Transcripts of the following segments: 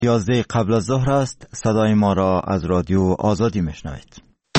11 قبل از ظهر است. صدای ما را از رادیو آزادی میشنوید.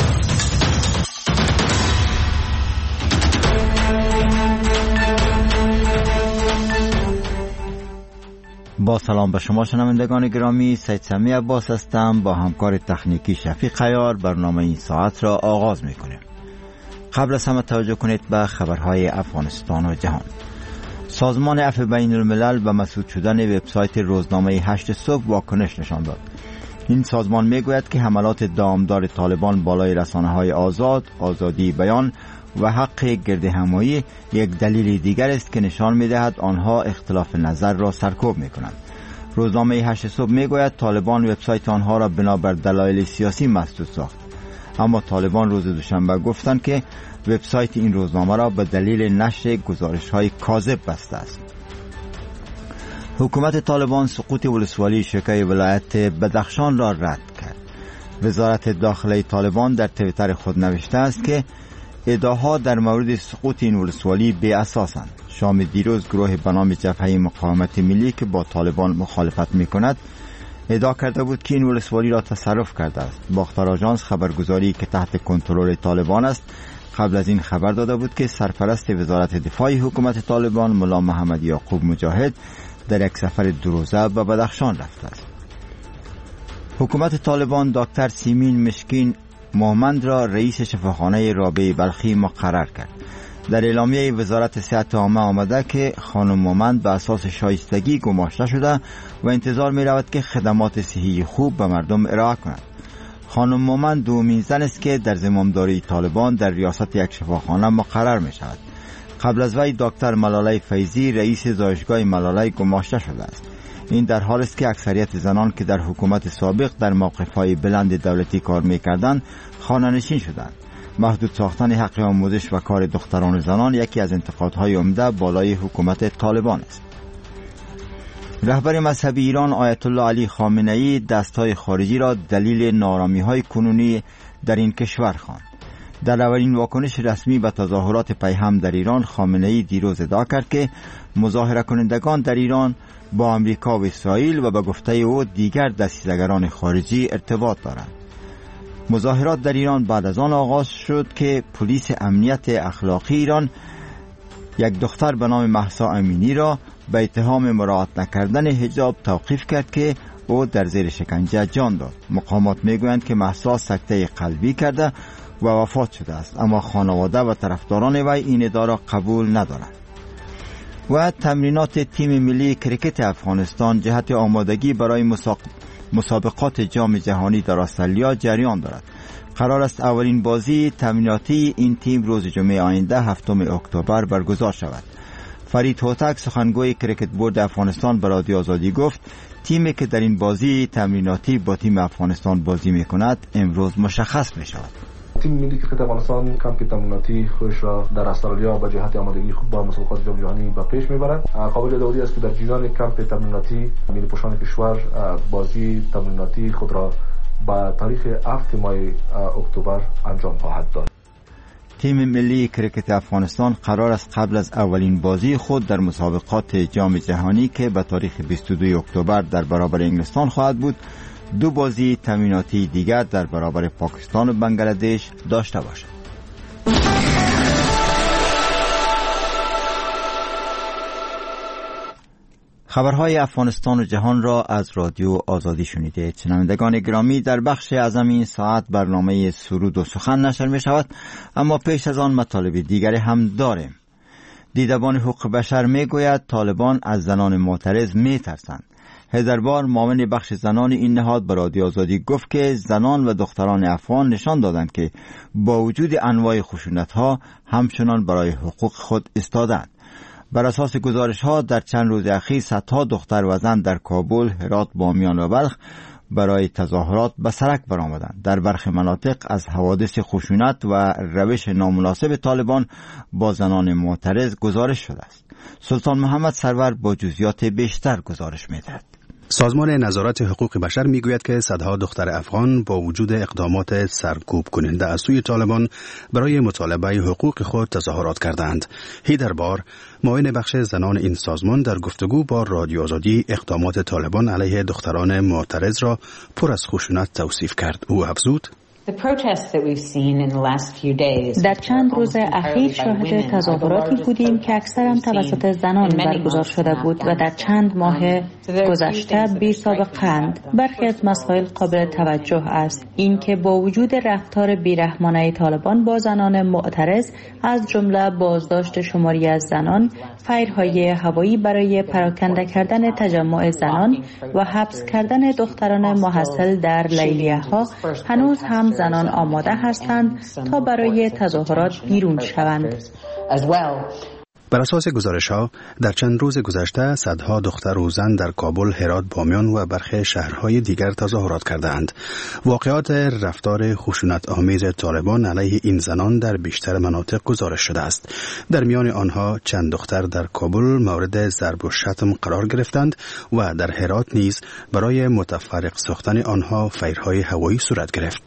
با سلام به شما شنوندگان گرامی، سید سمی عباس هستم. با همکار تکنیکی شفیق عیار برنامه این ساعت را آغاز میکنیم. قبل از همه توجه کنید به خبرهای افغانستان و جهان. سازمان عفو بین الملل به مسدود شدن وبسایت روزنامه 8 صبح واکنش نشان داد. این سازمان میگوید که حملات دامدار طالبان بالای رسانه‌های آزاد، آزادی بیان و حق گردهمایی یک دلیل دیگر است که نشان می‌دهد آنها اختلاف نظر را سرکوب می‌کنند. روزنامه 8 صبح میگوید طالبان وبسایت آنها را بنابر دلایل سیاسی مسدود ساخت. اما طالبان روز دوشنبه گفتند که وبسایت این روزنامه را به دلیل نشر گزارش‌های کاذب بسته است. حکومت طالبان سقوط ولسوالی شکای ولایت بدخشان را رد کرد. وزارت داخلی طالبان در توییتر خود نوشته است که ادعاها در مورد سقوط این ولسوالی بی اساسند. شام دیروز گروه به نام جبهه مقاومت ملی که با طالبان مخالفت می‌کند ادعا کرده بود که این ولسوالی را تصرف کرده است. باختر آژانس خبرگزاری که تحت کنترل طالبان است قبل از این خبر داده بود که سرپرست وزارت دفاع حکومت طالبان ملا محمد یعقوب مجاهد در یک سفر دو روزه به بدخشان رفته است. حکومت طالبان دکتر سیمین مشکین مومند را رئیس شفاخانه رابعه بلخی مقرر کرد. در اعلامیه وزارت صحت عامه آمده که خانم مومند به اساس شایستگی گماشته شده و انتظار می رود که خدمات صحی خوب به مردم ارائه کند. خانم مومند دومین زن است که در زمامداری طالبان در ریاست یک شفاخانه مقرر می شود. قبل از وی دکتر ملاله فیضی رئیس زایشگاه ملاله گماشته شده است. این در حال است که اکثریت زنان که در حکومت سابق در موقف‌های بلند دولتی کار می‌کردند خانه‌نشین شدند. محدود ساختن حق آموزش و کار دختران و زنان یکی از انتقادهای عمده بالای حکومت طالبان است. رهبر مذهبی ایران آیت الله علی خامنه‌ای دست‌های خارجی را دلیل ناآرامی‌های کنونی در این کشور خواند. در اولین واکنش رسمی به تظاهرات پیهم در ایران، خامنه‌ای دیروز ادعا کرد که مظاهره کنندگان در ایران با امریکا و اسرائیل و به گفته او دیگر دسیسه‌گران خارجی ارتباط دارند. مظاهرات در ایران بعد از آن آغاز شد که پلیس امنیت اخلاقی ایران یک دختر به نام مهسا امینی را به اتهام مراعات نکردن حجاب توقیف کرد که او در زیر شکنجه جان داد. مقامات میگویند که مهسا سکته قلبی کرده و وفات شده است، اما خانواده و طرفداران وی این ادعا را قبول ندارند. و تمرینات تیم ملی کرکت افغانستان جهت آمادگی برای مسابقات جام جهانی در استرالیا جریان دارد. قرار است اولین بازی تمریناتی این تیم روز جمعه آینده 7 اکتبر برگزار شود. فرید هوتک سخنگوی کرکت بورد افغانستان به رادیو آزادی گفت تیمی که در این بازی تمریناتی با تیم افغانستان بازی می‌کند امروز مشخص می‌شود. تیم ملی کرکت افغانستان کمپ تمریناتی خودش را در استرالیا به جهت آمادگی خوب با مسابقات جام جهانی به پیش میبرد. قابل یادآوری است که در جریان کمپ تمریناتی ملی پوشان کشور بازی تمریناتی خود را به تاریخ 7 ماه اکتبر انجام خواهد داد. تیم ملی کرکت افغانستان قرار است قبل از اولین بازی خود در مسابقات جام جهانی که به تاریخ 22 اکتبر در برابر انگلستان خواهد بود، 2 بازی تمریناتی دیگر در برابر پاکستان و بنگلادش داشته باشد. خبرهای افغانستان و جهان را از رادیو آزادی شنیده. شنوندگان گرامی، در بخش اعظم این ساعت برنامه سرود و سخن نشر می شود، اما پیش از آن مطالب دیگری هم داریم. دیدبان حقوق بشر می گوید طالبان از زنان معترض می ترسند. هیدربار معاون بخش زنان این نهاد به رادیو آزادی گفت که زنان و دختران افغان نشان دادند که با وجود انواع خشونت‌ها همچنان برای حقوق خود ایستادند. بر اساس گزارش‌ها در چند روز اخیر صدها دختر و زن در کابل، هرات، بامیان و بلخ برای تظاهرات به سرک برآمدند. در برخی مناطق از حوادث خشونت و روش نامناسب طالبان با زنان معترض گزارش شده است. سلطان محمد سرور با جزئیات بیشتر گزارش می‌دهد. سازمان نظارت حقوق بشر میگوید که صدها دختر افغان با وجود اقدامات سرکوب کننده از سوی طالبان برای مطالبه حقوق خود تظاهرات کردند. هیدر بار، معاون بخش زنان این سازمان، در گفتگو با رادیو آزادی اقدامات طالبان علیه دختران معترض را پر از خشونت توصیف کرد. او افزود: در چند روز اخیر شاهد تظاهراتی بودیم که اکثرا توسط زنان برگزار شده بود و در چند ماه گذشته بی سابقه‌اند. برخی از مسائل قابل توجه است. این که با وجود رفتار بیرحمانه طالبان با زنان معترض، از جمله بازداشت شماری از زنان، فایرهای هوایی برای پراکنده کردن تجمع زنان و حبس کردن دختران محصل در لیلیه‌ها، هنوز هم زنان آماده هستند تا برای تظاهرات بیرون شوند. بر اساس گزارش‌ها، در چند روز گذشته صدها دختر و زن در کابل، هرات، بامیان و برخی شهرهای دیگر تظاهرات کردند. واقعات رفتار خشونت آمیز طالبان علیه این زنان در بیشتر مناطق گزارش شده است. در میان آنها چند دختر در کابل مورد ضرب و شتم قرار گرفتند و در هرات نیز برای متفرق ساختن آنها فایرهای هوایی صورت گرفت.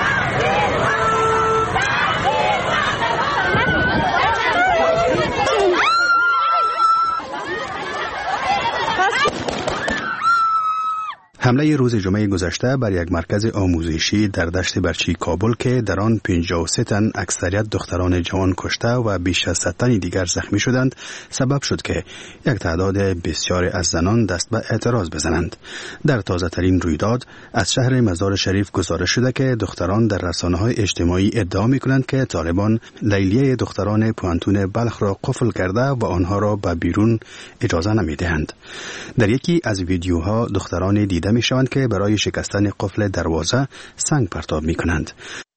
حمله روز جمعه گذشته بر یک مرکز آموزشی در دشت برچی کابل که در آن 53 تن اکثریت دختران جوان کشته و بیش از 100 تن دیگر زخمی شدند، سبب شد که یک تعداد بسیار از زنان دست به اعتراض بزنند. در تازه ترین رویداد از شهر مزار شریف گزارش شده که دختران در رسانه‌های اجتماعی ادعا می‌کنند که طالبان لیلیه دختران پوانتون بلخ را قفل کرده و آنها را به بیرون اجازه نمی‌دهند. در یکی از ویدیوها دختران دیده می‌شوند که برای شکستن قفل دروازه سنگ پرتاب می‌کنند.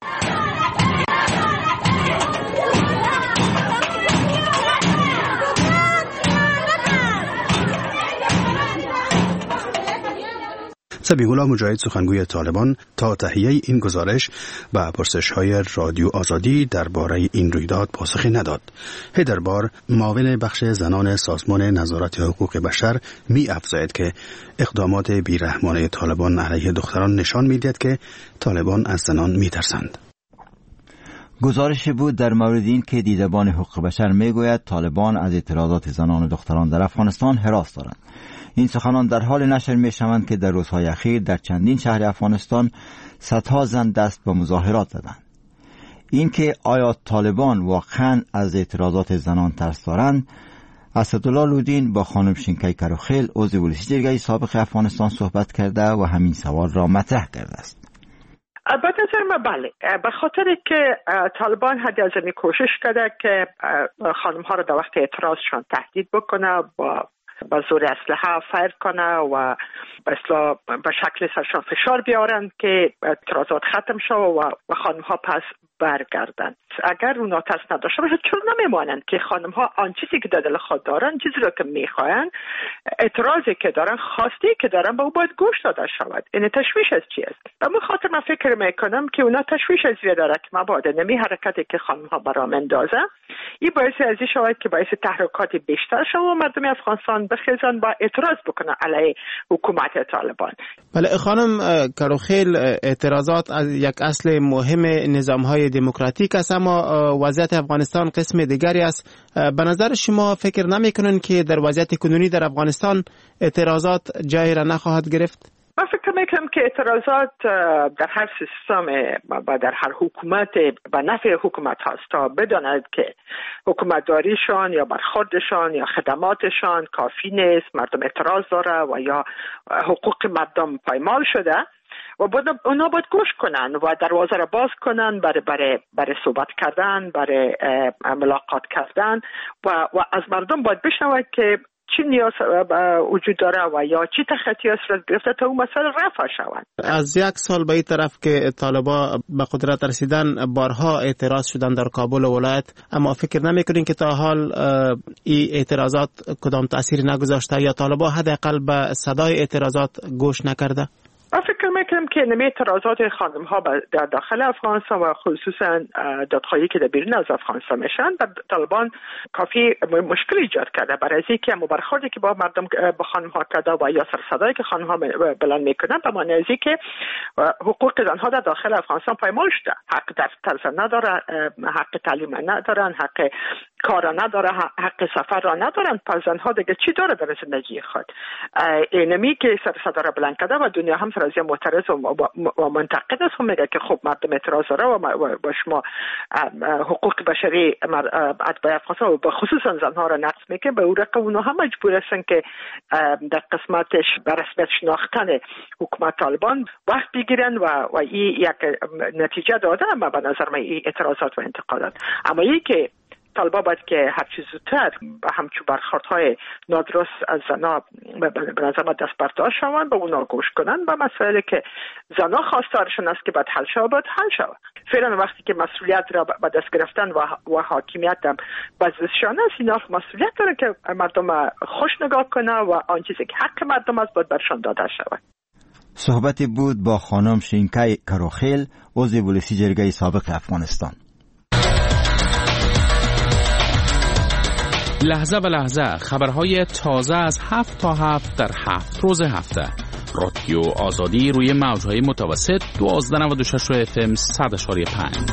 سبیح الله مجاهد، سخنگوی طالبان، تا تهیه این گزارش و پرسش‌های رادیو آزادی درباره این رویداد پاسخی نداد. هیدر بار، معاون بخش زنان سازمان نظارت حقوق بشر، می‌افزاید که اقدامات بیرحمانه طالبان علیه دختران نشان می‌دهد که طالبان از زنان می‌ترسند. گزارشی بود در مورد این که دیدبان حقوق بشر میگوید طالبان از اعتراضات زنان و دختران در افغانستان هراس دارند. این سخنان در حال نشر می شوند که در روزهای اخیر در چندین شهر افغانستان صدها زن دست به مظاهرات زدند. این که آیا طالبان واقعا از اعتراضات زنان ترس دارند، اسدالله لودین با خانم شینکای کروخیل، عضو ولسی جرگه سابق افغانستان صحبت کرده و همین سوال را مطرح کرده است. به نظر من بله، به خاطر که طالبان حد از این کوشش کرده که خانم ها را در وقت اعتراضشان تهدید بکنه، با زور اسلحه فایر کنه و به شکل سرشان فشار بیارند که اعتراضات ختم شد و خانم ها پس برگردند. اگر اونا ترس نداشته باشه، چون نمیمانند که خانم ها آن چیزی که در دل خود دارن، چیزی رو که میخواین، اعتراضی که دارن، خواستی که دارن، به او باید گوش داده شود. این تشویش از چی است؟ به من خاطر من فکر میکنم که اونا تشویش از وی داره که مبادا نمی حرکتی که خانم ها برام اندازه، این باعث از این شود که باعث تحرکات بیشتر شود و مردم افغانستان بخیزن با اعتراض بکنن علیه حکومت طالبان. بله خانم کروخیل، اعتراضات از یک اصل مهم نظام‌های دموکراتیک است، اما وضعیت افغانستان قسم دیگری است. به نظر شما فکر نمی‌کنین که در وضعیت کنونی در افغانستان اعتراضات جایی را نخواهد گرفت؟ من فکر میکنم که اعتراضات در هر سیستم و در هر حکومت به نفع حکومت هست تا بداند که حکومتداریشان یا برخوردشان یا خدماتشان کافی نیست، مردم اعتراض داره و یا حقوق مردم پایمال شده و اونا باید گوش کنن و دروازه را باز کنن برای صحبت کردن، برای ملاقات کردن و از مردم باید بشنوند که چی نیاز وجود داره و یا چی تخطی صورت گرفته تا اون مسئله رفع شوند. از یک سال به این طرف که طالبا به قدرت رسیدن، بارها اعتراض شدن در کابل و ولایت، اما فکر نمی‌کنین که تا حال این اعتراضات کدام تأثیری نگذاشته یا طالبا حداقل به صدای اعتراضات گوش نکرده؟ من فکر میکنم که نمی اعتراضات خانم ها در داخل افغانستان و خصوصا دادخواهی که در بیرون از افغانستان میشن در طالبان کافی مشکل ایجاد کرده، برای اینکه برخوردی که با مردم با خانم ها کرده و یا سر صدایی که خانم ها بلند میکنن به معنی از اینکه حقوق زنها در داخل افغانستان پایمال شده، حق در نداره، حق تعلیم ندارن، حق کار نداره، حق سفر را ندارن. پس زنها دیگه چی داره در زندگی خود؟ اینمی که سر صدا را بلند کرده و دنیا هم سر از معترض و منتقد است، میگه که خب مردم اعتراض داره و شما حقوق بشری اتباع افغانستان و خصوصا زنها را نقض میکنه. به اون رقم اونها هم مجبور هستن که در قسمتش به رسمیت شناختن حکومت طالبان وقت بگیرن و این یک نتیجه داده. اما به نظر من این اعتراضات و انتقادات، اما این که طالبان باید که هر چیز زودتر به همچون برخوردهای نادرست از زنها به نظر من دست برداشت شوند، به اونا گوش کنن و مسائلی که زنها خواستارشون است که باید حل شود باید حل شود. فعلا وقتی که مسئولیت را به دست گرفتن و حاکمیت هم بزشان است، اینا مسئولیت دارن که مردم خوش نگاه کنه و آن چیزی که حق مردم است باید برشان داده شود. صحبتی بود با خانم شینکای کروخیل، عضو ولسی جرگه سابق افغانستان. لحظه به لحظه خبرهای تازه از 7 تا 7 در 7 روز هفته. رادیو آزادی روی موجهای متوسط 1296 FM 100.5.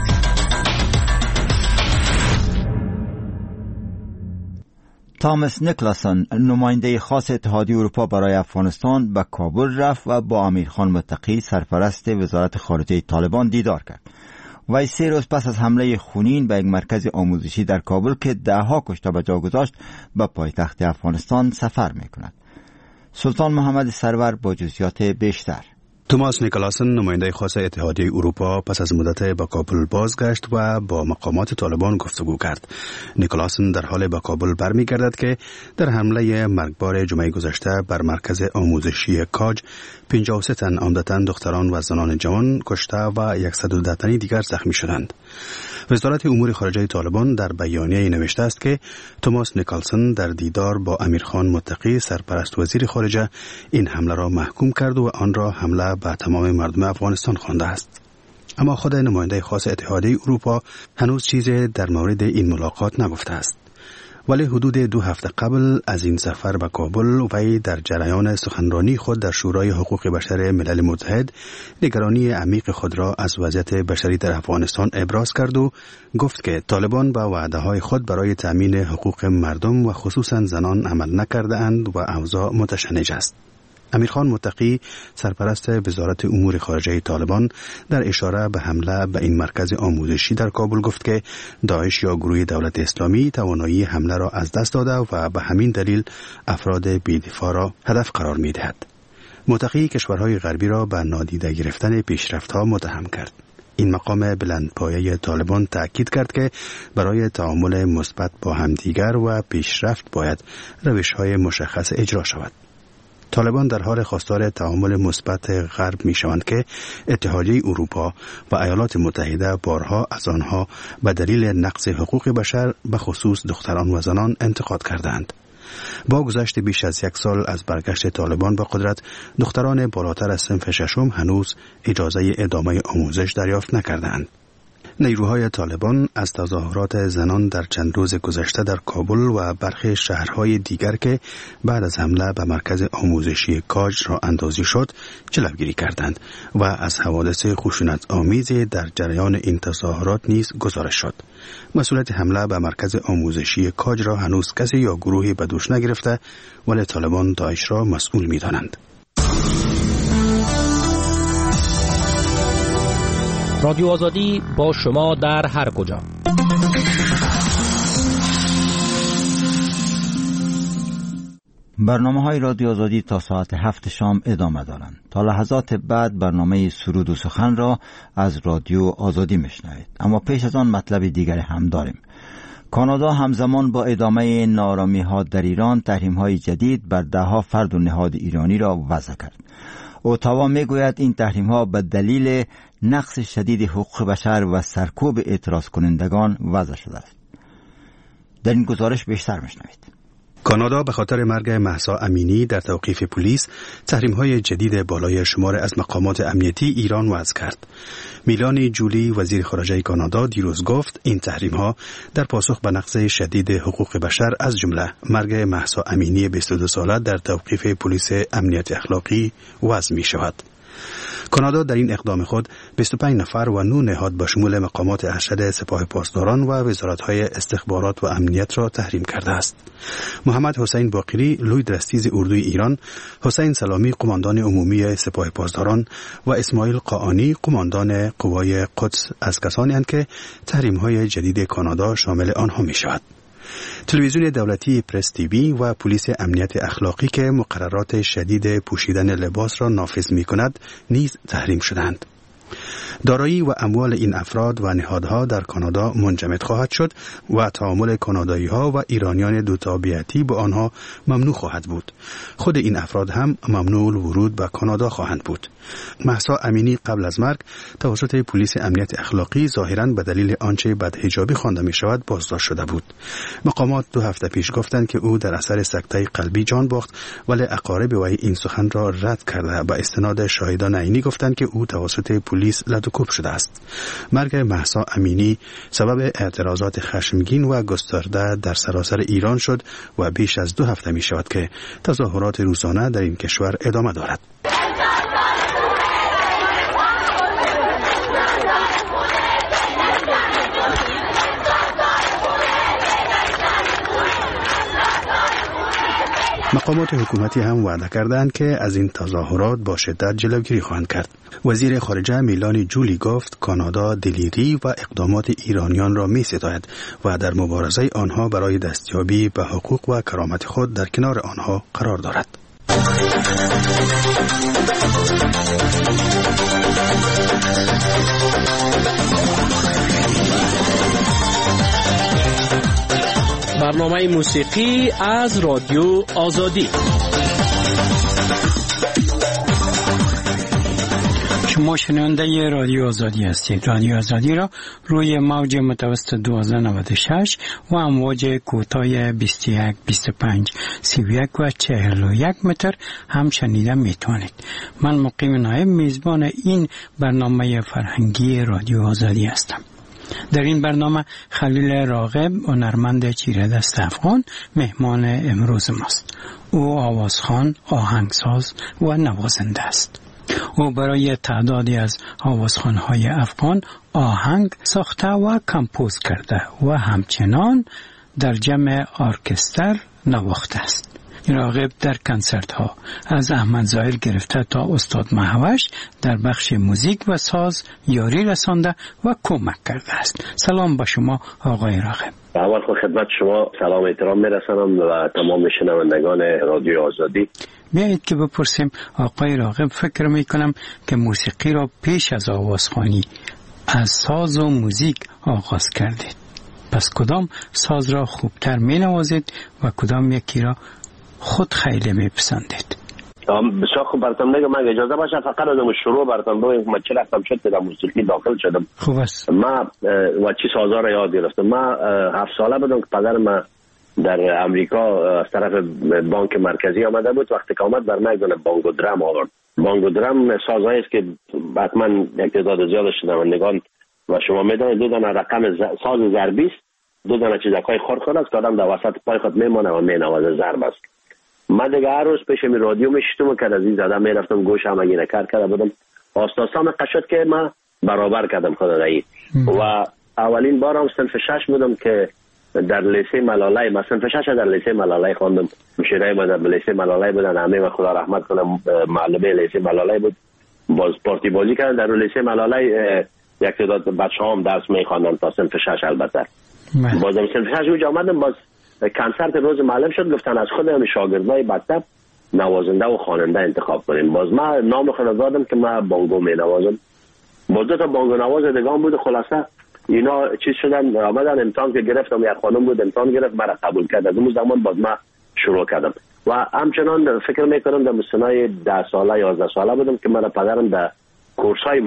تامس نیکلاسون، نماینده خاص اتحادیه اروپا برای افغانستان، به کابل رفت و با امیرخان متقی سرپرست وزارت خارجه طالبان دیدار کرد. و 3 روز پس از حمله خونین به یک مرکز آموزشی در کابل که 10 کشته به جا گذاشت به پایتخت افغانستان سفر می‌کند. سلطان محمد سرور با جزئیات بیشتر. توماس نیکلاسن، نماینده خاص اتحادیه اروپا، پس از مدت به کابل بازگشت و با مقامات طالبان گفتگو کرد. نیکلاسن در حال به کابل برمیگردد که در حمله مرگبار جمعه گذشته بر مرکز آموزشی کاج 53 تن عمدتاً دختران و زنان جوان کشته و 110 تن دیگر زخمی شدند. وزارت امور خارجه طالبان در بیانیه نوشته است که توماس نیکلاسن در دیدار با امیرخان متقی سرپرست وزیر خارجه این حمله را محکوم کرد و آن را حمله به تمام مردم افغانستان خوانده است. اما خود نماینده خاص اتحادیه اروپا هنوز چیزی در مورد این ملاقات نگفته است. ولی حدود 2 هفته قبل از این سفر به کابل وی در جریان سخنرانی خود در شورای حقوق بشر ملل متحد نگرانی عمیق خود را از وضعیت بشری در افغانستان ابراز کرد و گفت که طالبان به وعده‌های خود برای تامین حقوق مردم و خصوصا زنان عمل نکرده اند و اوضاع متشنج است. امیرخان متقی سرپرست وزارت امور خارجه طالبان در اشاره به حمله به این مرکز آموزشی در کابل گفت که داعش یا گروه دولت اسلامی توانایی حمله را از دست داده و به همین دلیل افراد بی‌دفاع را هدف قرار می‌دهد. متقی کشورهای غربی را به نادیده گرفتن پیشرفت‌ها متهم کرد. این مقام بلندپایه طالبان تأکید کرد که برای تعامل مثبت با همدیگر و پیشرفت باید روش‌های مشخص اجرا شود. طالبان در حال خواستار تعامل مثبت غرب می شوند که اتحادیه اروپا و ایالات متحده بارها از آنها به دلیل نقض حقوق بشر به خصوص دختران و زنان انتقاد کردند. با گذشت بیش از 1 سال از برگشت طالبان به قدرت، دختران بالاتر از صنف 6 هنوز اجازه ادامه آموزش دریافت نکردند. نیروهای طالبان از تظاهرات زنان در چند روز گذشته در کابل و برخی شهرهای دیگر که بعد از حمله به مرکز آموزشی کاج راه اندازی شد جلوگیری کردند و از حوادث خشونت آمیز در جریان این تظاهرات نیز گزارش شد. مسئولیت حمله به مرکز آموزشی کاج را هنوز کسی یا گروهی به دوش نگرفته، ولی طالبان داعش را مسئول می‌دانند. رادیو آزادی با شما در هر کجا. برنامه‌های رادیو آزادی تا ساعت 7 شام ادامه دارند. تا لحظات بعد برنامه سرود و سخن را از رادیو آزادی میشنوید. اما پیش از آن مطلب دیگری هم داریم. کانادا همزمان با ادامه نارامی‌ها در ایران تحریم‌های جدید بر 10 فرد و نهاد ایرانی را وضع کرد. اتاوا میگوید این تحریم‌ها به دلیل نقض شدید حقوق بشر و سرکوب اعتراض کنندگان وضع شده است. در این گزارش بیشتر میشنوید. کانادا به خاطر مرگ مهسا امینی در توقیف پلیس تحریم‌های جدید بالای شمار از مقامات امنیتی ایران وضع کرد. میلانی جولی وزیر خارجه کانادا دیروز گفت این تحریم‌ها در پاسخ به نقض شدید حقوق بشر از جمله مرگ مهسا امینی 22 ساله در توقیف پلیس امنیت اخلاقی وضع می‌شود. کانادا در این اقدام خود 25 نفر و 9 نهاد با شمول مقامات ارشد سپاه پاسداران و وزارت‌های استخبارات و امنیت را تحریم کرده است. محمد حسین باقری لوی درستیز اردوی ایران، حسین سلامی قماندان عمومی سپاه پاسداران و اسماعیل قاآنی قماندان قوای قدس از کسانی اند که تحریم‌های جدید کانادا شامل آنها می‌شود. تلویزیون دولتی پرس تیوی و پلیس امنیت اخلاقی که مقررات شدید پوشیدن لباس را نافذ می کند نیز تحریم شدند. دارایی و اموال این افراد و نهادها در کانادا منجمد خواهد شد و تعامل کانادایی‌ها و ایرانیان دوتابعیتی با آنها ممنوع خواهد بود. خود این افراد هم ممنوع ورود به کانادا خواهند بود. مهسا امینی قبل از مرگ توسط پلیس امنیت اخلاقی ظاهراً به دلیل آنچه بدحجابی خوانده می شود بازداشت شده بود. مقامات 2 هفته پیش گفتند که او در اثر سکته قلبی جان باخت، ولی اقارب وی این سخن را رد کرده به استناد شاهدان عینی گفتند که او توسط پلیس لدوکوب شده است. مرگ مهسا امینی سبب اعتراضات خشمگین و گسترده در سراسر ایران شد و بیش از 2 هفته می شود که تظاهرات روزانه در این کشور ادامه دارد. مقامات حکومتی هم وعده کردند که از این تظاهرات با شدت جلوگیری خواهند کرد. وزیر خارجه میلانی جولی گفت کانادا دلیری و اقدامات ایرانیان را می‌ستاید و در مبارزه آنها برای دستیابی به حقوق و کرامت خود در کنار آنها قرار دارد. برنامه موسیقی از رادیو آزادی. شما شنونده رادیو آزادی هستید. رادیو آزادی را روی موج متوسط 1296 و امواج کوتاه 21 25 31 و 41 متر هم شنیده میتوانید. من مقیم نایب میزبان این برنامه فرهنگی رادیو آزادی هستم. در این برنامه خلیل راغب هنرمند چیره دست افغان مهمان امروز ماست. او آوازخوان، آهنگساز و نوازنده است. او برای تعدادی از آوازخوان‌های افغان آهنگ ساخته و کمپوز کرده و همچنان در جمع ارکستر نواخته است. راغب در کنسرت ها از احمد ظاهر گرفته تا استاد مهوش در بخش موزیک و ساز یاری رسانده و کمک کرده است. سلام با شما آقای راغب. اول خدمت شما سلام احترام میرسانم و تمام شنوندگان رادیو آزادی. بیایید که بپرسیم آقای راغب، فکر میکنم که موسیقی را پیش از آوازخوانی از ساز و موزیک آغاز کردید. پس کدام ساز را خوبتر می نوازید و کدام یکی را خود خیلی میپسندید؟ بسیار خوب براتون میگم. من اجازه باشه فقط از شروع براتون بگم من چه رفتم شد که در موسیقی داخل شدم. خوب است. ما و چی سازا را یاد گرفتم. ما 7 ساله بودم که پدر ما در امریکا از طرف بانک مرکزی آمده بود. وقتی که آمد بر من بانگو درام آورد. بانگو درام سازایی است که حتما یک تعداد زیاد شنوندگان و شما میدونید 2 دانه رقم ساز ضربی است، 2 دانه چیزکای خرد است که آدم در وسط پای خود میمونه و مینوازه ضرب است. من دیگه هر روز پیش می رادیو میشتم که از این زدم میرفتم گوشم اگه نکر کرده بودم آستاسام قشد که من برابر کردم خود رایی. و اولین بارم صنف 6 بودم که در لیسه ملالای، من صنف 6 در لیسه ملالای خواندم. مشیرای ما در لیسه ملالای بودن، همه و خدا رحمت کنم معلمه لیسه ملالای بود. باز پارتی بازی کردن در لیسه ملالای. یک تعداد بچه‌ها هم درس می‌خواندن تا صنف 6 البته. بازم صنف 6 اونجا آمدم، باز کنسرت روز معلم شد، گفتن از خود همین شاگردای مکتب نوازنده و خواننده انتخاب کنیم. باز من نام خود دادم که من بانگو می نوازم. باز 2 تا بانگو نواز دیگه بود. خلاصه اینا چیز شدن، آمدن امتحان که گرفتم، یک خانم بود امتحان گرفت، مرا قبول کرد. از اون زمان باز من شروع کردم و همچنان فکر میکنم در سنای 10 ساله 11 ساله بودم که مرا پدرم در کورسای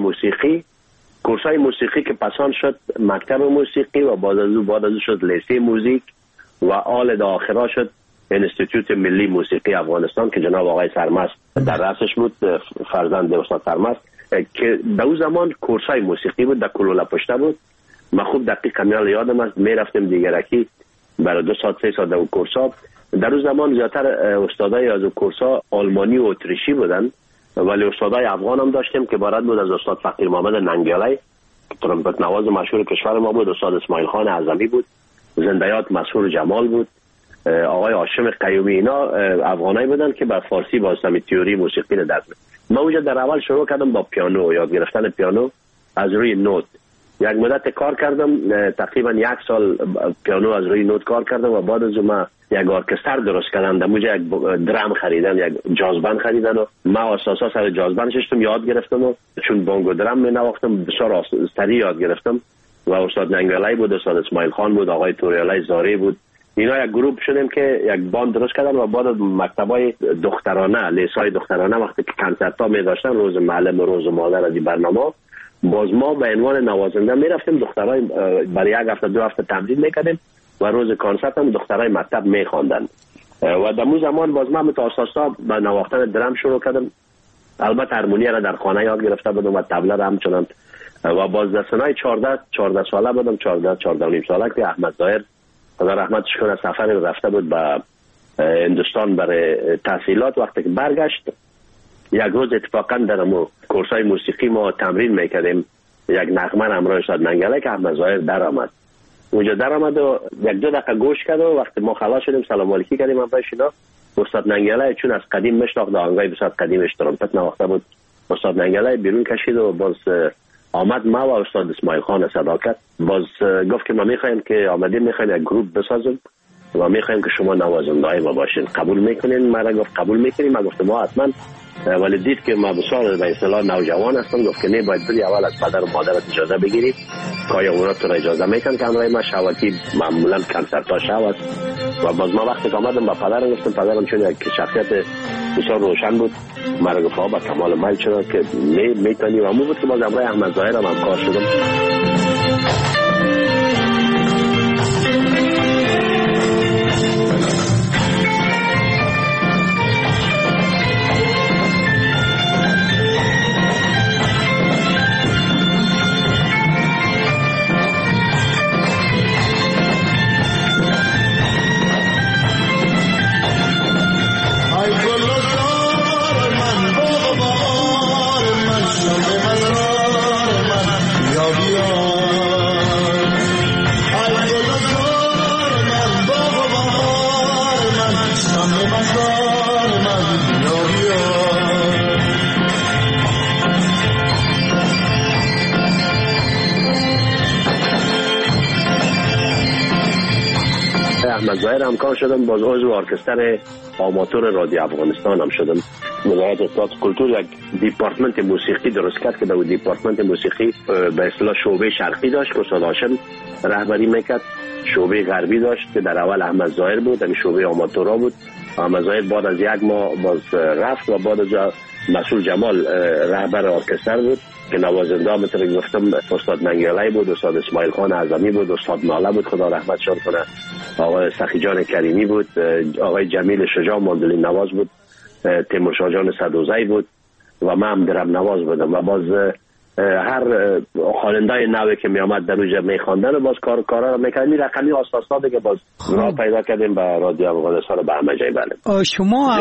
موسیقی که پسان شد مکتب موسیقی و بعد از او شد لیسه موزیک و آل دا آخرا شد انستیتوت ملی موسیقی افغانستان که جناب آقای سرمست در رأسش بود، فرزند استاد سرمست، که در اون زمان کورسای موسیقی بود، در کلوله پشته بود. من خوب دقیق کمیال یادم است، میرفتیم دیگرکی برای 2 ساعت 3 ساعت در اون کورسا. در اون زمان زیادتر استادای از اون کورسا آلمانی و اتریشی بودن، ولی استادای افغان هم داشتیم که عبارت بود از استاد فقیر محمد ننگیالی ترمپت نواز مشهور کشور ما بود، استاد اسماعیل خان اعظمی بود، زندیات مسحور جمال بود، آقای هاشم قیومی. اینا افغانایی بودن که بر فارسی با تئوری موسیقی رو درس می‌دادن. من اونجا در اول شروع کردم با پیانو، یاد گرفتن پیانو از روی نوت. یک مدت کار کردم، تقریبا 1 سال پیانو از روی نوت کار کردم و بعد از اون یک ارکستر درست کردم. در اونجا یک درام خریدن، یک جاز بند خریدن و ما اساسا سر جاز بند نشستم یاد گرفتم و چون بانگو درام می نواختم بسیار سریع یاد گرفتم و استاد ننگیالی بود، استاد اسماعیل خان بود، آقای توریالی زاری بود. اینا یک گروپ شدیم که یک باند درست کردن و بعد مکتبای دخترانه، لیسای دخترانه وقتی که کنسرت ها می داشتن، روز معلم و روز مادر از این برنامه، باز ما به عنوان نوازنده می رفتیم، دخترای برای 1 هفته 2 هفته تمرین میکردیم و روز کنسرت هم دخترای مکتب می خواندن. و در اون زمان باز من متاسسا به نواختن درام شروع کردم. البته هارمونی را در خانه یاد گرفته بودم و طبله را همچنان. و باز در سنای 14 ساله بودم، 14 و نیم ساله که احمد ظاهر خدا رحمتش کنه سفر رفته بود به هندوستان برای تحصیلات. وقتی که برگشت یک روز اتفاقا در کورسای موسیقی ما تمرین میکردیم، یک نغمه همراه استاد ننگیالی که احمد ظاهر در آمد. اونجا در آمد و 1-2 دقیقه گوش کرد و وقتی ما خلاص شدیم سلام علیکی کردیم همراهش اینا. استاد ننگیالی چون از قدیم مشناخت، آهنگای بسیار قدیمش ترمپت نواخته بود، استاد ننگیالی بیرون کشید و باز آمد ما و استاد اسماعیل خان صدا کرد. باز گفت که ما میخوایم که آمدیم، میخوایم یک گروپ بسازیم و میخوایم که شما نوازنده‌های ما باشین، قبول میکنین؟ من گفت قبول میکنیم. من گفتم ما حتما، ولی دید که ما بسیار به اصطلاح نوجوان هستم، گفت که نه باید بری اول از پدر و مادرت اجازه بگیری که آیا اونا تو را اجازه میکنن که همراه ما شواتی معمولا کنسرت ها شو است. و باز ما وقتی که آمدم با پدرم گفتم، پدرم چون یک شخصیت بسیار روشن بود، مرا گفت با کمال میل شد که میتونی و همون بود که باز همراه احمد ظاهر هم کار شدم. احمد ظاهر همکار شدم، باز عضو ارکستر آماتور رادیو افغانستان هم شدم. وزارت اطلاعات کلتور یک دیپارتمنت موسیقی درست کرد که در اون دیپارتمنت موسیقی به اصطلاح شعبه شرقی داشت که استاد هاشم رهبری میکرد، شعبه غربی داشت که در اول احمد ظاهر بود، این شعبه آماتورا بود. احمد ظاهر بعد از 1 ماه باز رفت و بعد از مسئول جمال رهبر ارکستر بود که نوازنده هم مثل گفتم استاد ننگیالی بود، استاد اسماعیل خان اعظمی بود، استاد ناله بود خدا رحمتشان کنه، آقای سخی جان کریمی بود، آقای جمیل شجاع ماندولین نواز بود، تیمور شاه جان صدوزی بود و من هم درم نواز بودم. و باز هر خواننده نوی که می آمد در اونجا می خواندن و باز کارا میکردیم. رقمی اساسا دیگه باز راه پیدا کردیم به رادیو افغانستان به همه جای. بله. شما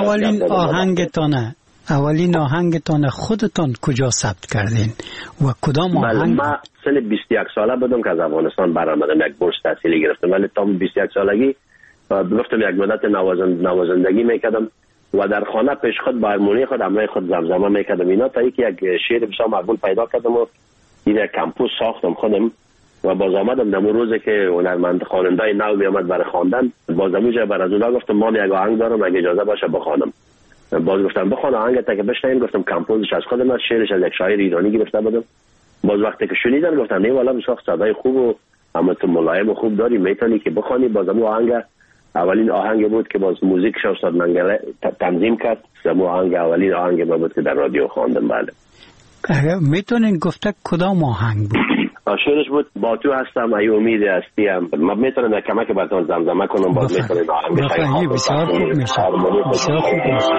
اولین آهنگتان خودتان کجا ثبت کردین و کدام آهنگ؟ من سن 21 ساله بودم که از افغانستان برآمدم، یک بورس تحصیلی گرفتم، ولی تا 21 سالگی گفتم یک مدت نوازندگی میکردم و در خانه پیش خود با هارمونی خود همراه خود زمزمه میکردم اینا، تا اینکه یک شعر بسیار مقبول پیدا کردم و این یک کمپوز ساختم خودم و باز آمدم در اون روزی که هنرمند خواننده نو می آمد برای خواندن، باز اونجا بر از اونها گفتم ما یک آهنگ دارم اگه اجازه باشه بخوانم. باز گفتم بخوان آهنگ تا که بشنویم، گفتم کمپوزش از خودم است، شعرش از یک شاعر ایرانی گرفته بودم. باز وقتی که شنیدم گفتم نه والا بسیار صدای خوب و اما تو ملایم و خوب داری، میتونی که بخوانی. باز اون آهنگ اولین آهنگ بود که باز موزیکش استاد ننگیالی تنظیم کرد، اون آهنگ اولین آهنگ بود که در رادیو خواندم. بله. میتونین گفته کدام آهنگ بود؟ شعرش بود با تو هستم ای امید هستیم. من میتونم در کمک براتون زمزمه کنم، باز میتونم آهنگ بفرمایید. بسیار خوب میشه، بسیار خوب میشه.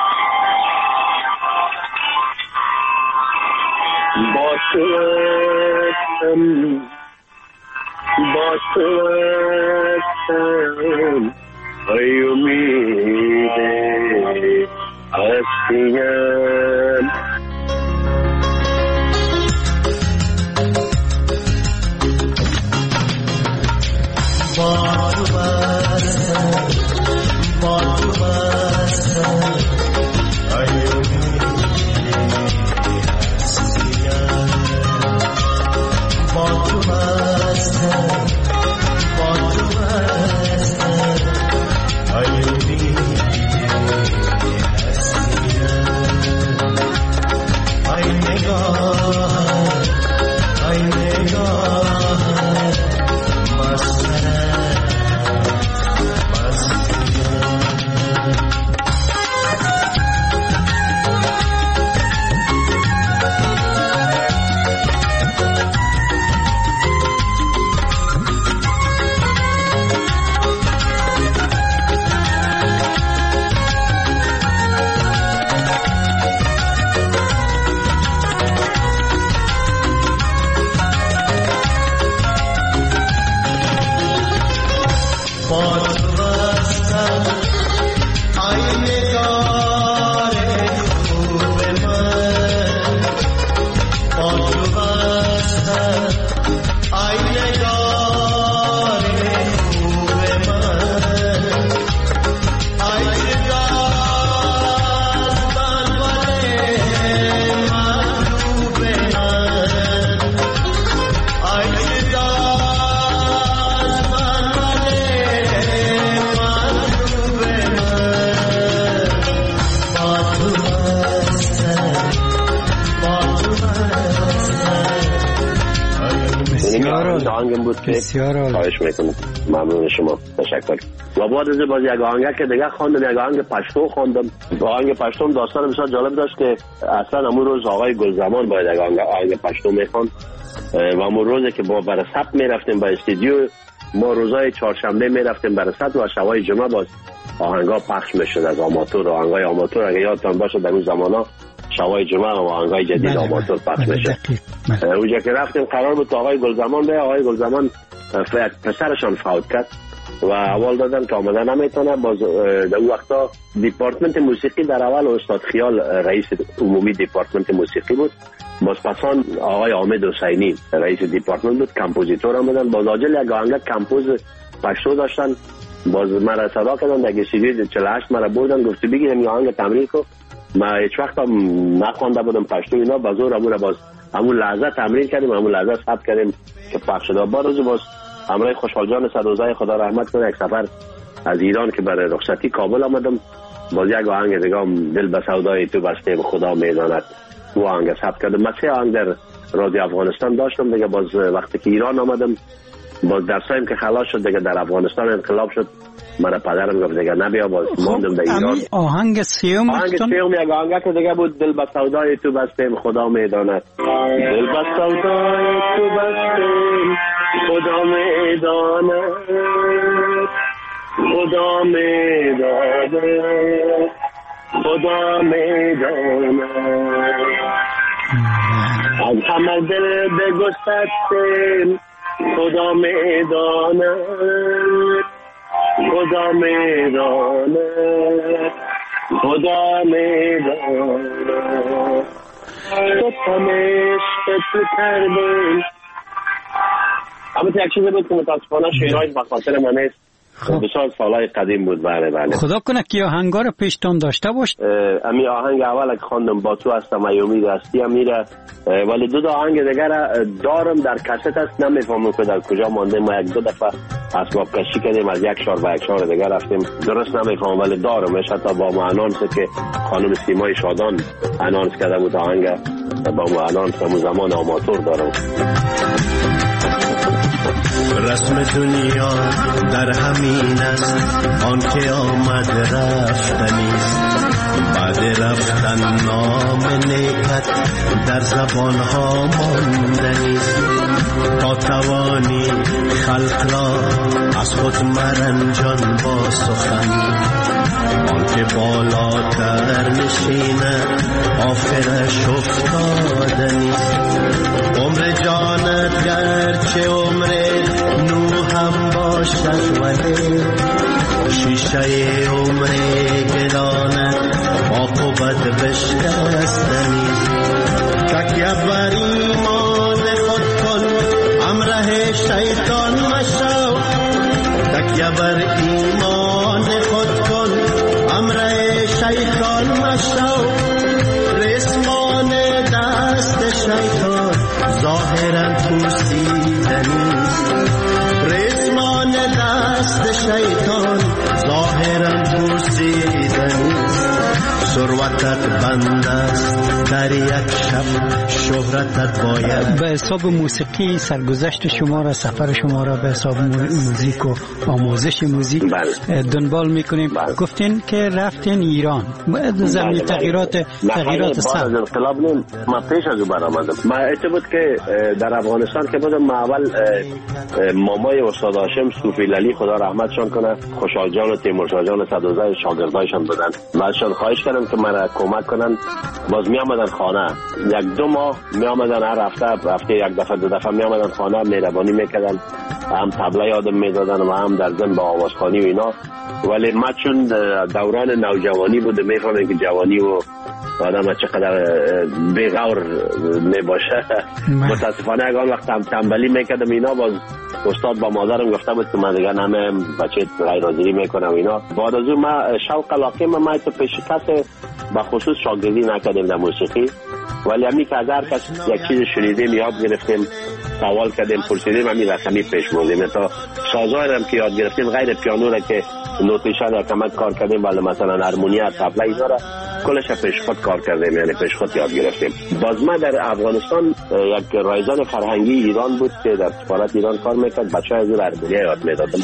با تو هستم ای امید هستیم. با تو بستم ای امید هستیم. با تو بستم ای امید هستیم. ای نگاه خواهش میکنم. ممنون شما، تشکر. و بعد از باز یک آهنگ که دیگه خواندم، یک آهنگ پشتو خواندم. آهنگ پشتو داستان بسیار جالب داشت که اصلا امون روز آقای گلزمان باید یک آهنگ پشتو میخواند و امون روزی که با برای ثبت میرفتیم با استودیو، ما روزای چهارشنبه میرفتیم برای ثبت و شبای جمعه باز آهنگا پخش میشد از آماتور. آهنگای آماتور اگه یادتان باشه در اون زمانا شبای جمعه و آهنگای جدید آماتور پخش میشد. اونجا که رفتیم قرار بود آقای گلزمان به آقای گلزمان پسرشان فوت کرد و اول دادن که آمده نمیتونه. باز در اون وقتا دیپارتمنت موسیقی در اول استاد خیال رئیس عمومی دیپارتمنت موسیقی بود، باز پسان آقای حامد حسینی رئیس دیپارتمنت بود، کمپوزیتور هم بودن. باز آجل یک آهنگ کمپوز پشتو داشتن، باز مرا صدا کردن در استودیو 48 مرا بردن، گفت بگی همین آهنگ تمرین کن. ما هیچ وقت هم نخوانده بودم پشتو اینا، باز امون باز همون لحظه تمرین کردیم، همون لحظه ثبت کردیم که پخش شد. با روز باز همراه خوشحال جان صدوزای خدا رحمت کنه یک سفر از ایران که برای رخصتی کابل آمدم، باز یک آهنگ دیگه دل به سودای تو بسته خدا میداند او آهنگ ثبت کردم. من 3 آهنگ در رادیو افغانستان داشتم دیگه. باز وقتی که ایران آمدم باز درسایم که خلاص شد دیگه، در افغانستان انقلاب شد، مرا پدرم گفت دیگه نبیا، باز ماندم در ایران. آهنگ سیوم یک آهنگ که دیگه بود دل به سودای تو بستیم خدا میداند. دل به سودای تو بستیم خدا میداند، خدا میداند، خدا میداند. از همه دل بگستریم خدا میداند، خدا میداند، خدا میداند. تو تمش تو کردیم. اما یک چیزی بود که متاسفانه شعرهایش به خاطر من نیست، بسیار سالهای قدیم بود. بله خدا کنه که آهنگا رو پیشتون داشته باش. امی آهنگ اول که خواندم با تو هستم ای امید هستیم میره، ولی 2 آهنگ دیگر دارم در کست است، نمیفهمم که در کجا مانده. ما 1-2 دفعه اسباب کشی کردیم، از یک شهر به یک شهر دیگر رفتیم، درست نمیفهمم ولی دارمش. حتی با ما انانس که خانم سیمای شادان انانس کرده بود آهنگ، با ما انانس همون زمان آماتور دارم. رسم دنیا در همین است، آن که آمد رفتنیست، بعد رفتن نام نیکت در زبان ها ماندنیست. تا توانی خلق را از خود مرنجان با سخن. آن که بالاتر نشینه آخرش افتادنی. عمر جانت گرچه عمر نو هم باشد ولی شیشه عمر گرانت عاقبت بشکستنی. تکیه بر ایمان خود کن همراه شیطان مشو. تکیه بر ایمان خود کن همراه شیطان مشو. رسمان دست شیطان ظاهرا پوسیدنی. رسمان دست شیطان ظاهرا پوسیدنی. ثروتت بند است در یک شب شهرتت باید. به حساب موسیقی سرگذشت شما را، سفر شما را به حساب موزیک و آموزش موزیک دنبال میکنیم. گفتین که رفتین ایران زمین تغییرات سخت. انقلاب نیم ما پیش از او برآمدم. ما ایت بود که در افغانستان که بودم، ما اول مامای استاد هاشم صوفی لالی خدا رحمتشان کنه، خوشحال جان و تیمورشاه جان صدوزه شاگردایشان بودن. من ازشان خواهش کردم که مرا کمک کنن. باز می آمدن خانه، یک دو ماه می آمدن، هر هفته یک دفعه دو دفعه می آمدن خانه، مهربانی میکردن، هم طبله یادم میدادن و هم در ضمن با آوازخوانی و اینا. ولی ما چون دوران نوجوانی بوده میفهمم که جوانی و آدم چقدر بیغور میباشه. متاسفانه اگر وقت تنبلی میکردم اینا، باز استاد با مادرم گفته بود که من دیگه نمه بچه غیر حاضری میکنم اینا. بعد از اون ما شوق علاقه ما تو پیش کس به خصوص شاگردی نکردیم در موسیقی، ولی همین که از هر کس یک چیز شنیدیم یاد گرفتیم، سوال کردیم، پرسیدیم، همین رقمی پیش بردیم. تا سازهای هم که یاد گرفتیم غیر پیانو را که نوتیشن را کمک کار کردیم، ولی مثلا هارمونیا، طبله اینا را کلش پیش خود کار کردیم، یعنی پیش خود یاد گرفتیم. باز ما در افغانستان یک رایزان فرهنگی ایران بود که در سفارت ایران کار میکرد، بچه از اون هارمونیا یاد میدادم.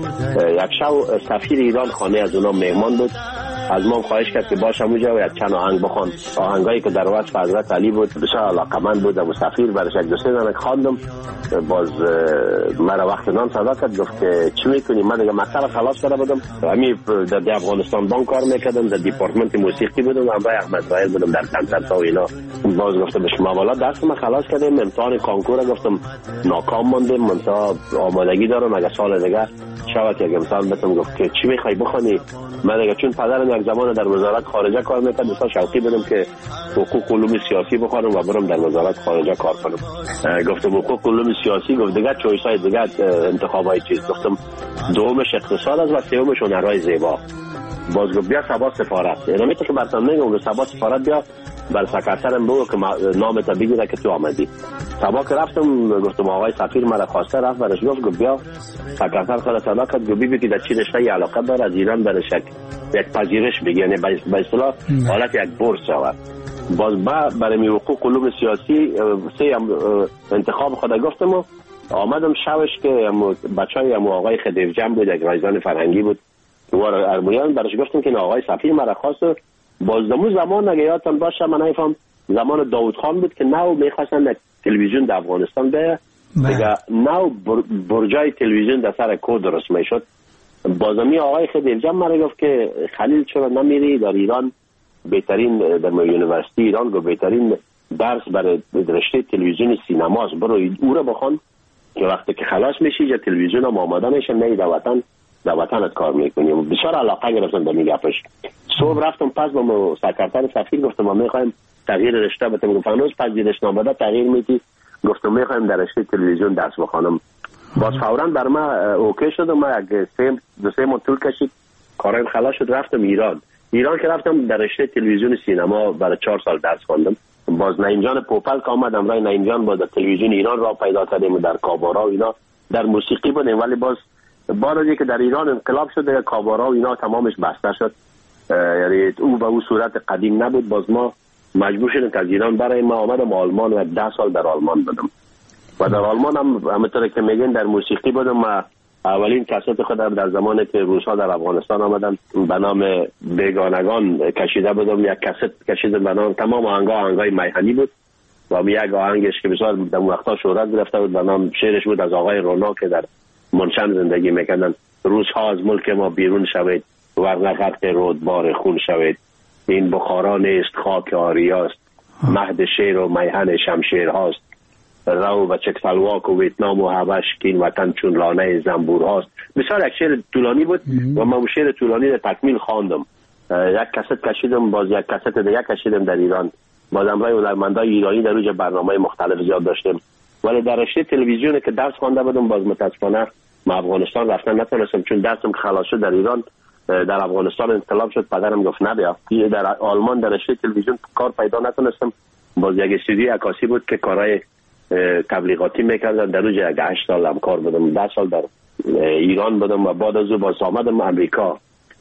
یک شب سفیر ایران خانه از اونا مهمان بود، از ما خواهش کرد که باشم اونجا و یک چند آهنگ بخوان. آهنگایی که در وصف حضرت علی بود، بسیار علاقمند بود. ابو سفیر برش یک دو سه دانه خواندم. باز مرا وقت نان صدا کرد، گفت که چی میکنی؟ من دیگه مکتب خلاص کرده بودم، همین در افغانستان بانک کار میکردم، در دیپارتمنت موسیقی بودم، همراه احمد راهل بودم در کنسرت و اینا. باز گفتم به شما والا درس ما خلاص کردیم، امتحان کانکور گفتم ناکام ماندیم، من تا آمادگی دارم اگه سال دیگه شاید یک امتحان بتم. گفت که چی میخوای بخونی؟ من دیگه چون پدرم یک زمان در وزارت خارجه کار میکرد، بسیار شوقی بودم که حقوق علوم سیاسی بخونم و برم در وزارت خارجه کار کنم. گفتم حقوق علوم سیاسی، گفت دیگه چویس های دیگه انتخابای چیز. گفتم دومش اقتصاد است و سومش هنرهای زیبا. باز گفت بیا سبا سفارت. اینمی که براتون میگم سبا سفارت بیا، بر سکرترم بگو که نامت بگیره که تو آمدی. سبا که رفتم گفتم آقای سفیر مرا خواسته، رفت برش گفت بیا. سکرتر خود صدا کرد، گفت ببین که در چی رشته علاقه داره، از ایران برش یک پذیرش بگی، یعنی به اصطلاح حالت یک بورس شود. باز برای حقوق علوم سیاسی سه انتخاب خود گفتم و آمدم. شبش که بچهای آقای خدیو جمع بود، یک رایزان فرهنگی بود وار ارمویان، برش گفتم که آقای سفیر مرا خواست. باز دمو زمان اگه یادتان باشه من نمیفهم زمان داوود خان بود که نو میخواستن تلویزیون در افغانستان به دیگه نو برجای تلویزیون در سر کو درست میشد. بازمی آقای خدیو جمع مرا گفت که خلیل چرا نمیری در ایران، بهترین در یونیورسیتی ایران گفت بهترین درس برای رشته تلویزیون سینماست، برو او رو بخوان که وقتی که خلاص میشی یا تلویزیون هم آماده میشه نه در وطنت کار میکنی. بسیار علاقه گرفتم به میگفش. صبح رفتم پس با سکرتر سفیر گفتم ما میخوایم تغییر رشته بدیم. گفت هنوز پذیرش نامه تغییر میدی؟ گفتم میخوایم در رشته تلویزیون درس بخونم. باز فوراً بر ما اوکی شد و ما دو سه ماه طول کشید کارم خلاص شد. رفتم ایران که رفتم در رشته تلویزیون سینما برای 4 سال درس خواندم. باز نعیم جان پوپل که آمد، امرای نعیم جان با در تلویزیون ایران را پیدا کردیم، در کابارا و اینا در موسیقی بودیم. ولی باز بارزی که در ایران انقلاب شد در کابارا و اینا تمامش بسته شد، یعنی او به او صورت قدیم نبود. باز ما مجبور شدیم که از ایران برای ما آمدم آلمان و 10 سال در آلمان بودم و در آلمان هم همونطور که میگن در موسیقی بودم. ما اولین کست خودم در زمانی که روس‌ها در افغانستان آمدن به نام بیگانگان کشیده بودم، یک کست کشیدم به نام تمام آهنگای میهنی بود و یک آهنگش که بسیار در وقتا شهرت گرفته بود به نام شعرش بود از آقای رونا که در منشن زندگی میکردن. روزها از ملک ما بیرون شوید ورنه غرق رودبار خون شوید. این بخارا نیست خاک آریاست، مهد شیر و میهن شمشیر هاست. رو و چکسلواک و ویتنام و حبش که این وطن چون لانه زنبور هاست. بسیار یک شعر طولانی بود و من شعر طولانی در تکمیل خواندم. یک کست کشیدم، باز یک کست دیگه کشیدم در ایران. باز امرای هنرمندای ایرانی در اوج برنامه مختلف زیاد داشتیم. ولی در رشته تلویزیون که درس خوانده بودم باز متاسفانه ما افغانستان رفتن نتونستم، چون درسم که خلاص شد در ایران در افغانستان انقلاب شد. پدرم گفت نبیا. در آلمان در رشته تلویزیون کار پیدا نتونستم. باز یک استودیو عکاسی بود که کارهای تبلیغاتی میکردن. در اوج 8 سال هم کار بودم. 10 سال در ایران بودم و بعد از او باز آمدم امریکا،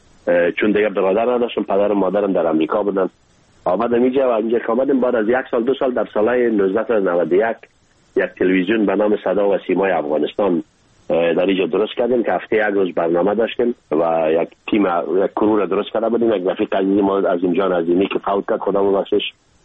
چون دیگه برادر نداشتم. پدر و مادرم در امریکا بودن. آمدم اینجا و اینجا که آمدم بعد از 1 سال 2 سال در سال 1991 یک تلویزیون به نام صدا و سیمای افغانستان در اینجا درست کردیم که هفته 1 روز برنامه داشتیم و یک تیم یک کرو درست کرده بودیم. یک رفیق عزیزی ما از اینجا عزیزی که فوت کرد خدا ببخشش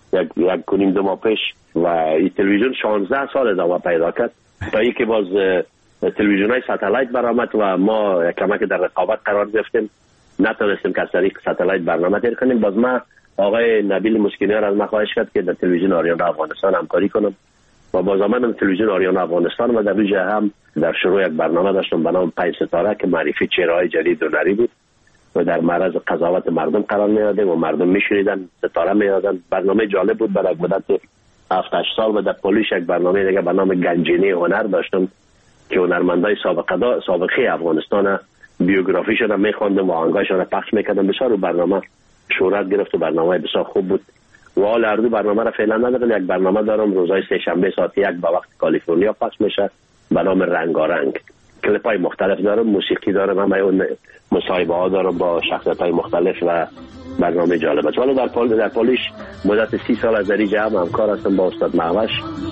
یک کنیم 2 ماه پیش و این تلویزیون 16 سال ادامه پیدا کرد تا اینکه باز تلویزیون‌های ساتلایت برآمد و ما کمک در رقابت قرار گرفتیم. نتونستیم که از طریق ساتلایت برنامه تیر کنیم. باز ما آقای نبیل مسکینیان از ما خواهش کرد که در تلویزیون آریانا افغانستان همکاری کنم و باز آمدم تلویزیون آریانا افغانستان و در اینجا هم در شروع یک برنامه داشتم به نام 5 ستاره که معرفی چهره‌های جدید و هنری بود و در معرض قضاوت مردم قرار می‌دادیم و مردم می‌شنیدن، ستاره می‌دادن. برنامه جالب بود. برای مدت 7-8 سال و در پولیش یک برنامه دیگه به نام گنجینه هنر داشتم که هنرمندای سابقه افغانستان بیوگرافی شدن می‌خواندم و آهنگاشون رو پخش می‌کردم. بسیار برنامه شهرت گرفت و برنامه بسیار خوب بود. و حال هر دو برنامه را فعلا ندارم. یک برنامه دارم روزهای سه شنبه ساعت 1 به وقت کالیفرنیا پخش میشه به نام رنگارنگ. کلیپ‌های مختلف دارم، موسیقی دارم، همه اون مصاحبه ها دارم با شخصیت‌های مختلف و برنامه جالب است. ولی در پولیش مدت 30 سال از اینجا هم همکار هستم با استاد معوش.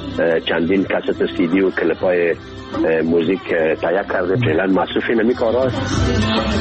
چندین کست سی دی و کلیپ‌های موزیک تهیه کرده. فعلا مصروف این کارا است.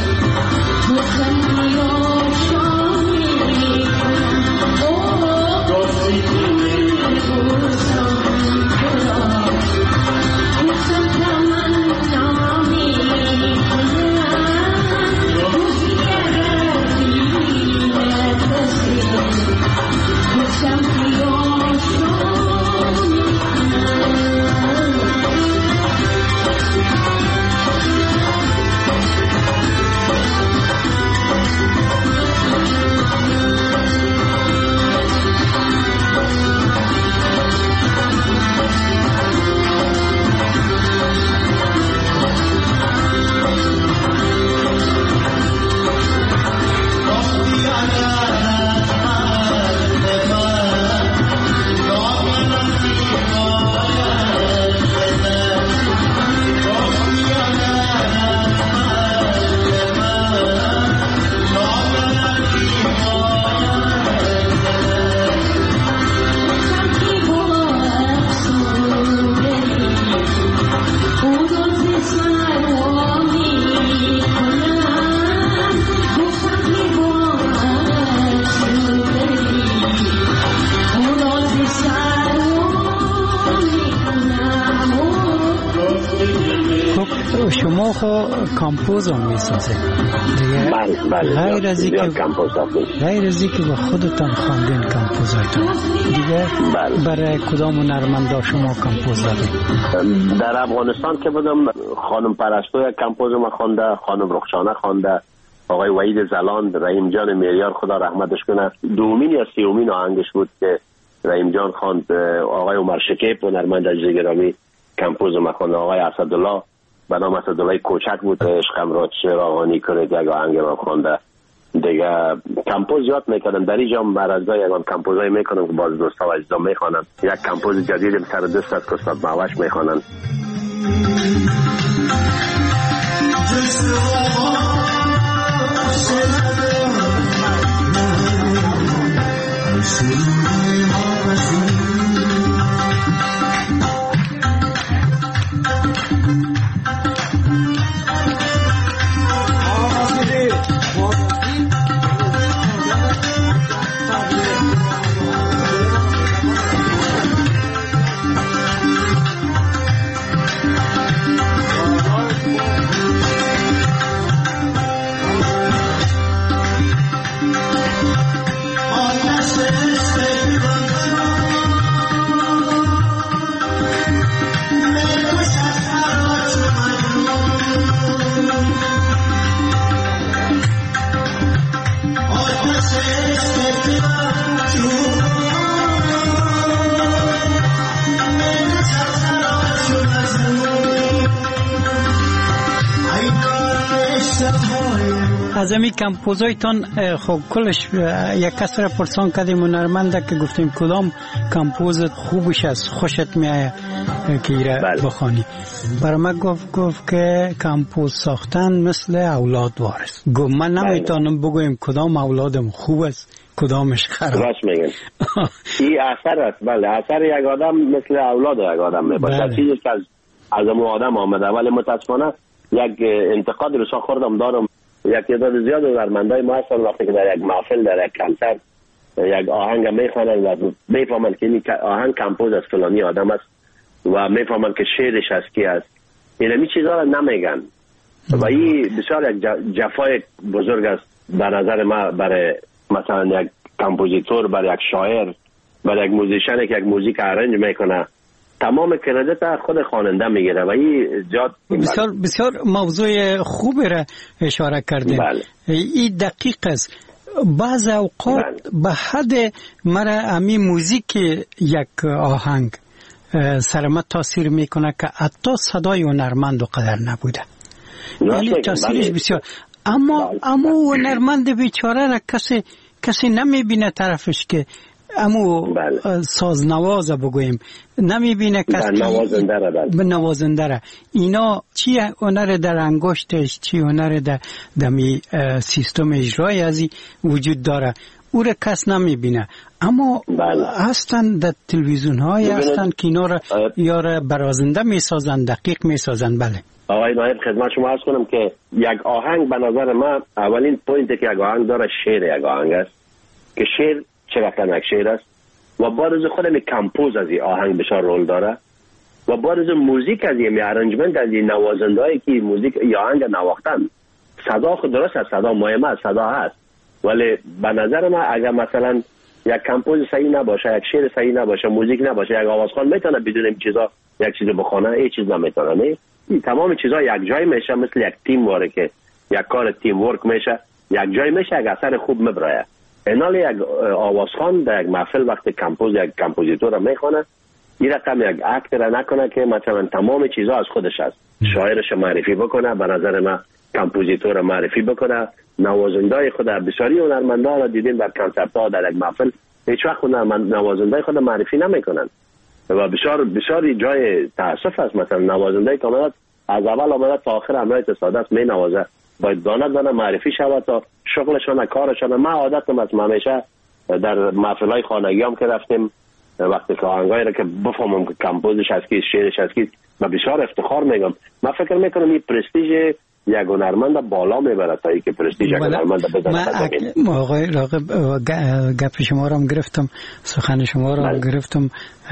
شما خو کامپوز هم میسازه دیگه. غیر از اینکه به خودتان خواندین کامپوزایتون دیگه برای کدام هنرمندا شما کامپوز دادین؟ در افغانستان که بودم خانم پرستو یک کامپوز ما خوانده، خانم رخشانه خوانده، آقای وحید زلان، رحیم جان میریار خدا رحمتش کنه. دومین یا سیومین آهنگش بود که رحیم جان خواند. آقای عمر شکیب هنرمند عزیز گرامی کامپوز ما خوانده. آقای اسدالله به نام اسدالله کوچک بود عشقم را چراغانی کنید یک آهنگ ما خوانده. دیگه کامپوز یاد میکردم در اینجا برازگاه یکان کامپوزای میکنم که باز دوستا و عزیزان میخوانم. یک کامپوز جدیدم سر دوست از استاد معوش میخوانم. از امی کمپوزایتان خب کلش یک کس را پرسان کردیم هنرمنده که گفتیم کدام کمپوز خوبش است خوشت میآید که ایره بخوانی. برای من گفت که کمپوز ساختن مثل اولاد وارث. گفت من نمیتونم بگویم کدام اولادم خوب است کدامش خراب. راست میگن. این اثر است. بله اثر یک آدم مثل اولاد یک آدم میباشه. چیزی که از اون آدم آمده. ولی متاسفانه یک انتقاد رو خوردم دارم. یک تعداد زیاد هنرمندای ما هستن وقتی که در یک محفل در یک کنسرت یک آهنگ میخوانند و میفهمند که این آهنگ کمپوز از فلانی آدم است و میفهمند که شعرش از کی است. اینمی چیزا رو نمیگن و این بسیار یک جفای بزرگ است به نظر ما برای مثلا یک کمپوزیتور، برای یک شاعر، برای یک موزیشن که یک موزیک ارنج میکنه تمام کردیت خود خواننده میگیره و این زیاد بسیار موضوع خوبی را اشاره کردیم. بله. این دقیق است. بعض اوقات به حد مرا امی موزیک یک آهنگ سرمت تاثیر میکنه که حتی صدای هنرمند و قدر نبوده. یعنی تاثیرش بسیار اما هنرمند بیچاره را کسی نمیبینه طرفش که امو سازنواز بگویم نمیبینه کسی نوازنده را. اینا چی هنر در انگشتش چی هنر در دمی سیستم اجرای ازی وجود داره او را کس نمیبینه. اما هستن در تلویزیون های هستن که اینا را یا برازنده میسازن دقیق میسازن. بله آقای نایب خدمت شما عرض کنم که یک آهنگ به نظر من اولین پوینتی که یک آهنگ داره شعر یک آهنگ است که شعر چقدر یک شعر است و بارز خودم کمپوز از این آهنگ بسیار رول داره و بارز موزیک از این ارنجمنت از این نوازندهایی که موزیک یا آهنگ نواختن صدا خود درست است، صدا مهمه است، صدا هست، ولی به نظر من اگر مثلا یک کمپوز صحیح نباشه، یک شعر صحیح نباشه، موزیک نباشه، یک آوازخوان میتونه بدون این چیزا یک چیز بخونه، این چیز نمیتونه. نه این تمام چیزا یک جای میشه مثل یک تیم واره که یک کار تیم ورک میشه یک جای میشه یک اثر خوب میبره. اینال یک آوازخوان در یک محفل وقتی یک کمپوزیتور میخونه این رقم یک اکت را نکنه که مثلا تمام چیزا از خودش است، شاعرش معرفی بکنه، به نظر من کمپوزیتور معرفی بکنه، نوازنده‌های خود بسیاری هنرمندا را دیدیم در کنسرت‌ها در یک محفل هیچ وقت نوازنده‌های خود معرفی نمیکنن و بسیار جای تاسف است. مثلا نوازنده که از اول آمده تا آخر همراه تصادف می نوازه باید دانه معرفی شود تا شغلشان کارشان. من عادتم از همیشه در محفل‌های خانگی هم که رفتیم وقتی که آهنگایی را که بفهمم که کمپوزش از کی شعرش از کی و بسیار افتخار میگم. من فکر میکنم این پرستیژ یک هنرمند بالا میبره تا اینکه پرستیژ یک هنرمند بزنه. آقای راغب گپ شما را هم گرفتم، سخن شما را هم گرفتم.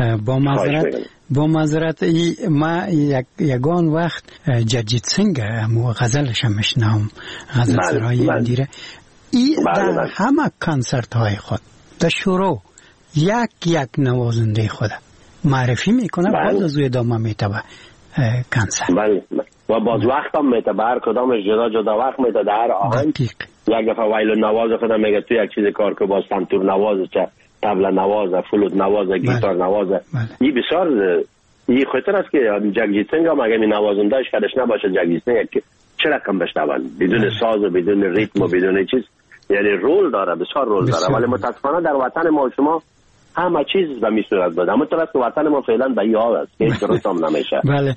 با معذرت ما یگان وقت جگجیت سینگ غزلش هم میشنم، غزل سرای اندیره ای در همه کنسرت های خود در شروع یک نوازنده خود معرفی میکنه، باز از ادامه میتبه کنسرت و باز وقت هم میتبه هر کدامش جدا وقت میتبه در هر آهنگ یک دفعه وایلو نواز خود میگه تو یک چیز کار که باز سنتور نواز چه طبله نواز فلوت نواز گیتار نواز این بسیار این خطر است که جگجیت سینگ هم اگه می نوازندهش کدش نباشه جگجیت سینگ چه رقم بشنون بدون ساز و بدون ریتم و بدون چیز، یعنی رول داره، بسیار رول داره. ولی متاسفانه در وطن ما شما همه چیز به می صورت بده، اما طرف که وطن ما فعلا به یاد است که هیچ درست هم نمیشه. بله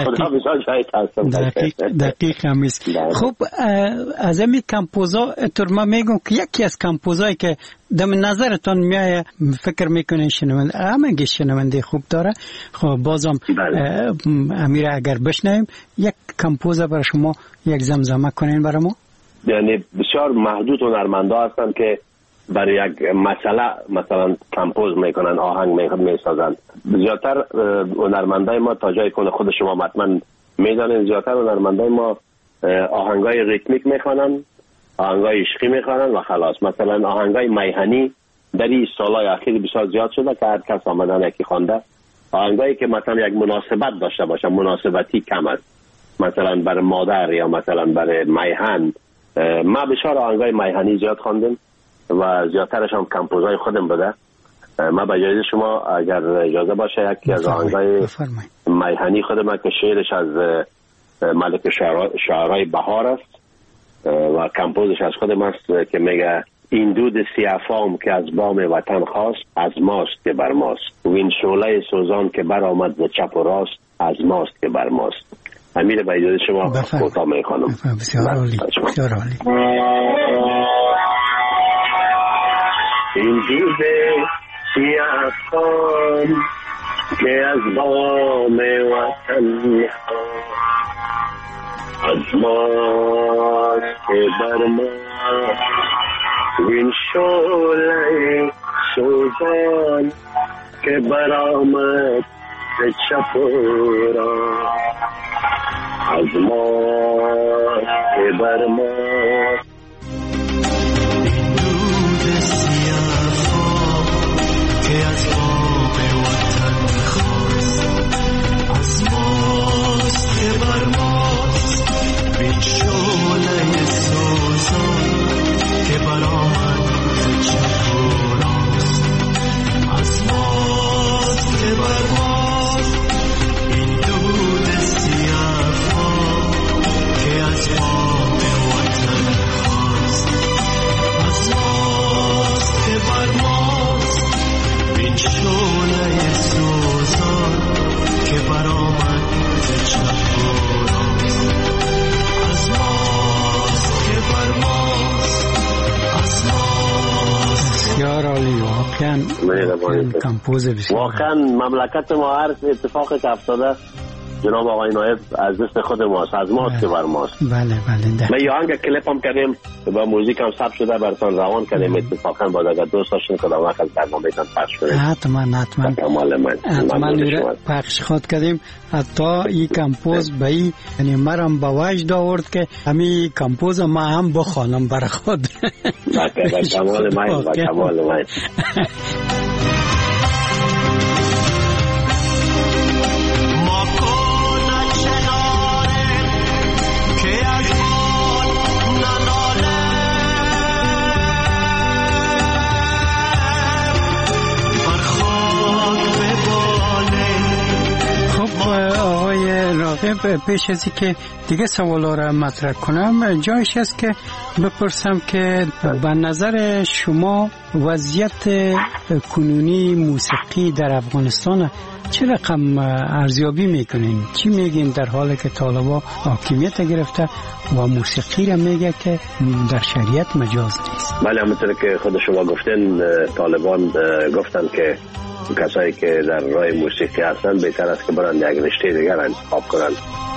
دقیق هم است. خب از این کمپوزا طور ما میگم که یکی از کمپوزایی که دم نظرتان میایه فکر میکنین شنونده همه شنونده خوب داره، خب بازم امیر اگر بشنویم یک کمپوزا برای شما یک زمزمه کنین برای ما. یعنی بسیار محدود هنرمندا هستن که برای یک مسئله مثلا کمپوز میکنن، آهنگ میسازن. زیادتر هنرمندای ما تا جای کنه خود شما حتما میدانین زیادتر هنرمندای ما آهنگای ریتمیک میخوانن، آهنگای عشقی میخوانن و خلاص. مثلا آهنگای میهنی در این سالهای اخیر بسیار زیاد شده که هر کس آمدن یکی خوانده. آهنگایی که مثلا یک مناسبت داشته باشه، مناسبتی کم است، مثلا برای مادر یا مثلا برای میهن. ما بسیار آهنگای میهنی زیاد خواندیم و زیادترش هم کمپوزای خودم بوده. ما با اجازه شما اگر اجازه باشه یکی از آهنگای میهنی خودم که شعرش از ملک شعرهای بهار است و کمپوزش از خودم است که میگه این دود سیافام که از بام وطن خواست از ماست که بر ماست و این شعله سوزان که بر آمد ز چپ و راست از ماست که بر ماست. امیر با اجازه شما کوتاه میخوانم. بسیار عالی، بسیار عالی. این دود سیافام که از بام وطن از ماست که بر ماست این شعله سوزان که برآمد ز چپ و راست از ماست که بر ماست. این دود سیاه که از بام وطن خواست از ماست که بر ماست این شعله سوزان که برآمد ز چپ و راست از ماست که بر ماست این دود سیاه که از بام وطن خواست از ماست که بر ماست این شعله سوزان که برآمد ز چپ و راست از ماست که بر ماست. بسیار عالی، واقعا کمپوز بسیار. واقعا مملکت ما هر اتفاقی که افتاده جناب آقای نایب از دست خود ماست، از ماست که بر ماست. بله بله. ما یه آهنگ کلیپ هم کردیم با موزیک هم ثبت شده براتون روان کردیم. اتفاقا باید اگر دوست داشتین کدام وقت از برنامه‌تان پخش کنیم. حتما پخش خود کردیم. حتی این کمپوز به این یعنی مرم به وجد آورد که همین کمپوز ما هم بخوانم برای خود. با کمال من، با کمال من. پیش ازی که دیگه سوالا را مطرح کنم جایش است که بپرسم که به نظر شما وضعیت کنونی موسیقی در افغانستان چه رقم ارزیابی میکنین؟ چی میگین در حالی که طالبا حاکمیت گرفته و موسیقی را میگه که در شریعت مجاز نیست؟ بله، همونطور که خود شما گفتین طالبان گفتن که کسایی که در راه موسیقی هستن بهتر است که برن یک رشته دیگر انتخاب کنن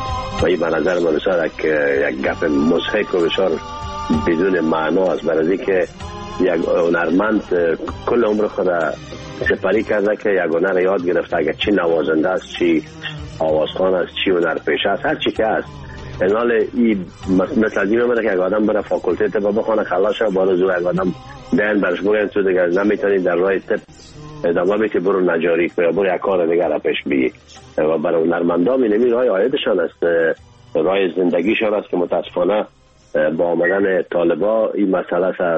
و این به نظر من بسیار یک گپ مضحک و بسیار بدون معنا است. برای که یک هنرمند کل عمر خود سپری کرده که یک هنر یاد گرفته، اگر چی نوازنده است، چی آوازخوان است، چی هنرپیشه است، هر چی که است. انال این مثل از این میمونه که یک آدم بره فاکولته طب بخونه خلاص شه بارو زو یک آدم دهن برش بگن تو دیگر نمیتونی در راه طب ادامه بدی که برو نجاری یا برو یک کار دیگر را پیش بگی. و برای هنرمندان این راه آیدشان است، راه زندگیشان است که متاسفانه با آمدن طالبا این مسئله از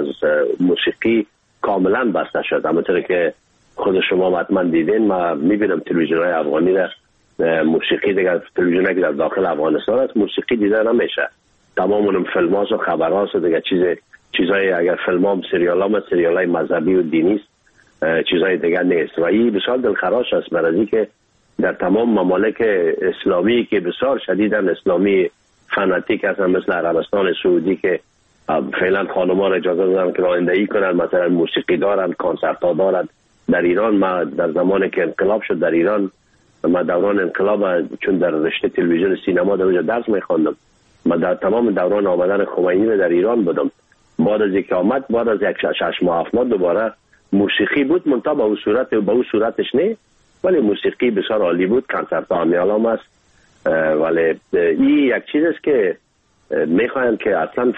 موسیقی کاملا بسته شد. همونطور که خود شما حتما دیدین، ما میبینم تلویزیون‌های افغانی در موسیقی دیگر، تلویزیونی که در داخل افغانستان است موسیقی دیده نمیشه. تمام اونم فیلم‌ها و خبرها و دیگر چیزای اگر فیلم‌ها سریال‌های مذهبی و دینی است، چیزای دیگر نیست. و این بسیار دلخراش است برای که در تمام ممالک اسلامی که بسیار شدیداً اسلامی فناتیک هستن مثل عربستان سعودی که فعلا خانم‌ها را اجازه دادن که رانندگی کنن، مثلا موسیقی دارن، کنسرت ها دارن. در ایران ما در زمانی که انقلاب شد در ایران، ما دوران انقلاب چون در رشته تلویزیون سینما در اونجا درس می‌خواندم، ما در تمام دوران آمدن خمینی در ایران بودم. بعد از اینکه آمد، بعد از یک 6 ماه 7 ماه دوباره موسیقی بود، منتها به اون صورتش نه، ولی موسیقی بسیار عالی بود، کنسرت ها هم است. ولی این یک چیز است که میخواین که اصلا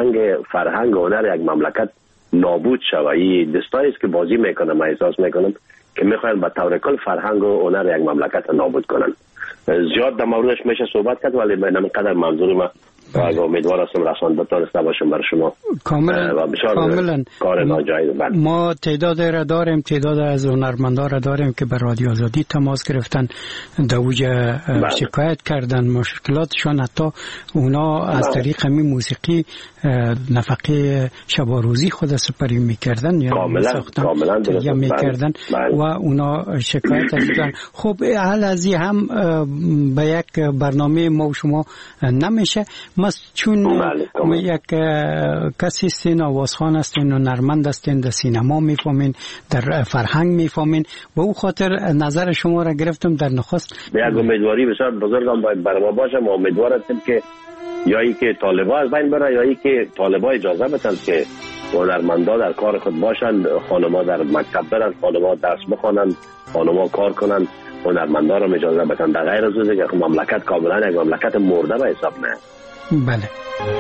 فرهنگ هنر یک مملکت نابود شود. این دستایی است که بازی میکنم، من احساس میکنم که میخواین به طور کل فرهنگ و هنر یک مملکت نابود کنن. زیاد در موردش میشه صحبت کرد، ولی من اینقدر منظور ما و امیدوار هستم رسانده تانسته باشم برای شما. کاملا کار ناجایز. ما تعداد را داریم، تعداد از هنرمندان را داریم که به رادیو آزادی تماس گرفتن، دوجه شکایت کردن مشکلاتشان، حتی اونا از طریق همین موسیقی نفقه شب و روزی خود سپری میکردن یا میساختن میکردن و اونا شکایت کردن. خب حال از این هم به یک برنامه ما و شما نمیشه. ما چون یک کسی هستین، آوازخوان هستین و نرمند هستین، در سینما میفهمین، در فرهنگ میفهمین و او خاطر نظر شما را گرفتم در نخست. به یک امیدواری بسیار بزرگم باید برای ما باشه. ما امیدوار هستیم که یایی که طالبا از بین بره، یایی که طالبا اجازه بدن که هنرمندا در کار خود باشن، خانما در مکتب برن، خانما درس بخونن، خانما کار کنن، هنرمندا رو اجازه بدن. در غیر از اون که مملکت کاملا یک مملکت مرده به حساب نه. بله.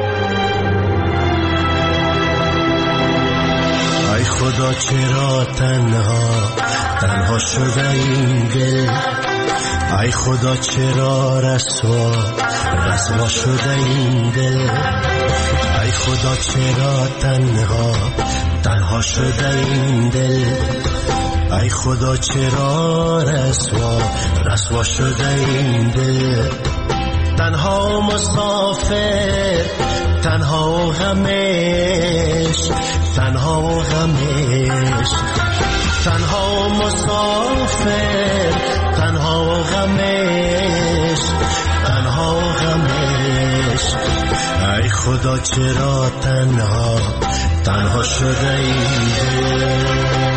ای خدا چرا تنها شده این دل، ای خدا چرا رسوا شده این دل، ای خدا چرا تنها شده این دل، ای خدا چرا رسوا شده این دل، تنها مسافر، تنها غمش، تنها غمش، تنها مسافر، تنها غمش، تنها غمش، ای خدا چرا تنها شده این دل.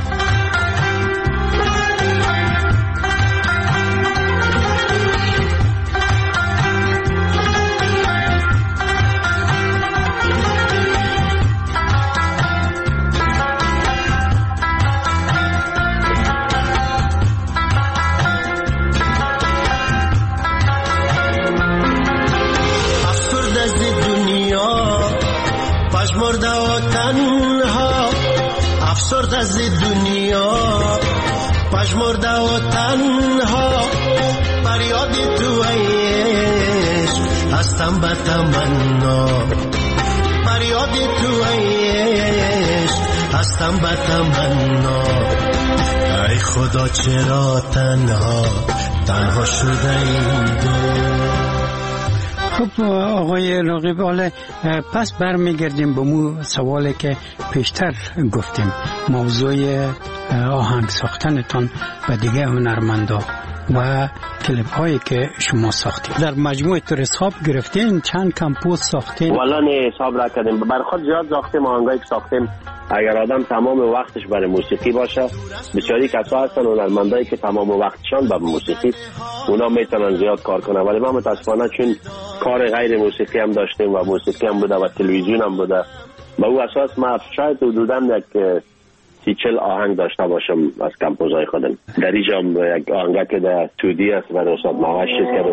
افسرد از دنیا پژمرده و تنها، فریاد تو عشق هستم به تمنا، فریاد تو عشق هستم به تمنا، ای خدا چرا تنها شده این دل. خب آقای راغب، حالا پس برمیگردیم به مو سوالی که پیشتر گفتیم، موضوع آهنگ ساختنتان و دیگه هنرمندا و کلیپ هایی که شما ساختید. در مجموعه تور حساب گرفتین؟ چند کمپوز ساختین؟ والا نه حساب را کردیم، بر خود زیاد ساختیم. آهنگایی که ساختیم اگر آدم تمام وقتش برای موسیقی باشه، بسیاری کسا هستن هنرمندایی که تمام وقتشان به موسیقی، اونا میتونن زیاد کار کنن، ولی ما متاسفانه چون کار غیر موسیقی هم داشتیم و موسیقی هم بوده و تلویزیون هم بوده، به او اساس ما شاید حدوداً یک 30-40 آهنگ داشته باشم از کمپوزهای خودم. در اینجا یک آهنگ که در 2D است و استاد ماوش چیز کردم.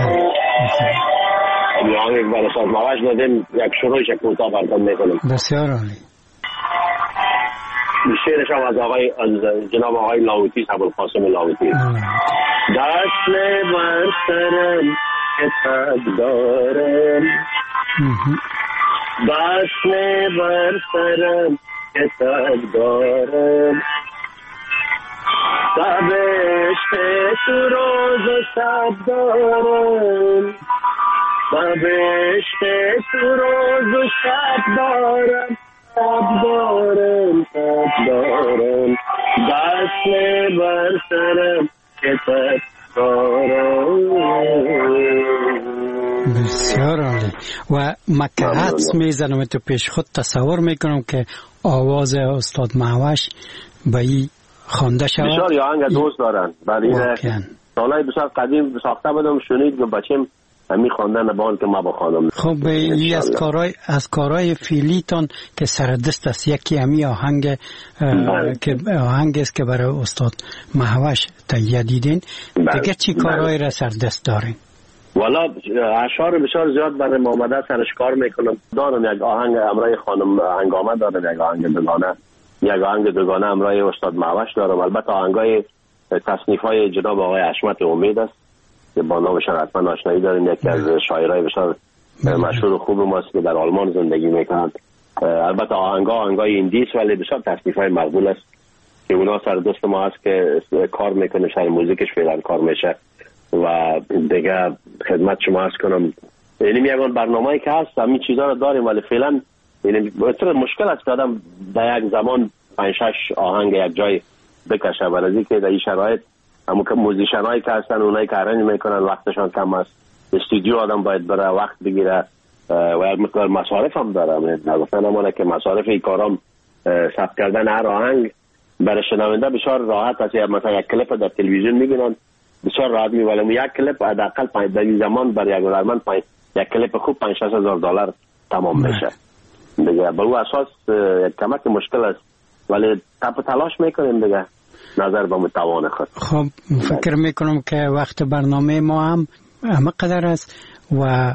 این آهنگ برای استاد ماوش دادیم، یک شروعش کوتاه براتون میکنم. بسیار عالی. شعرش هم از جناب آقای لاهوتی، ابوالقاسم لاهوتی. دست بر سرم که تب دارم، دست بر سرم که تب دارم، سبشت تو روز و شب دارم، سبشت تو روز و شب دارم، تب دارم، تب دارم، دست بر سرم که تب بسیار عالی. و مکه حدس میزنم تو پیش خود تصور میکنم که آواز استاد ماوش به این خوانده شود. بسیار یا آهنگ دوست دارن، برای سالهای بسیار قدیم ساخته بودم، شنید که بچیم همین خواندن بان که ما بخوانم. خب این از کارهای فعلیتان که سر دست است، یکی همین آهنگ که آهنگ است که برای استاد ماوش تهیه دیدین، دیگه چی کارهای را سر دست دارین؟ والا اشعار بسیار زیاد برای محمد سرش کار میکنم. دارم یک آهنگ امرای خانم هنگامه دارم، یک آهنگ دوگانه امرای استاد ماوش دارم. البته آهنگای تصنیف های جناب آقای حشمت امید است که با نامشان حتما آشنایی دارین، یکی از شاعرای بسیار مشهور خوب ماست که در آلمان زندگی میکنند. البته آهنگای ایندیس ولی بسیار تصنیف‌های مقبول است که اونا سر دوست ما هست که کار میکنه، شاید موزیکش فعلا کار میشه و دیگه خدمت شما عرض کنم یعنی میگن برنامه‌ای که هست همین چیزا رو داریم ولی فعلا یعنی بسیار مشکل است که آدم در یک زمان 5-6 آهنگ یک جای بکشه، برای که در این شرایط همون که موزیشنایی که هستن اونایی که ارنج میکنن وقتشان کم است، استودیو آدم باید بره وقت بگیره و یک مقدار مصارف هم داره. گفتن همونه که مصارف این کارام ثبت کردن هر آهنگ برای شنونده بسیار راحت است. مثلا یک کلیپ در تلویزیون میبینن بسیار راحت میبینن، یک کلیپ حداقل در این زمان برای یک هنرمند یک کلیپ خوب $5,000 تمام میشه دیگه. به اون اساس یک کمک مشکل است ولی تلاش میکنیم دیگه نظر به متوان خود. خب فکر میکنم که وقت برنامه ما هم قدر است و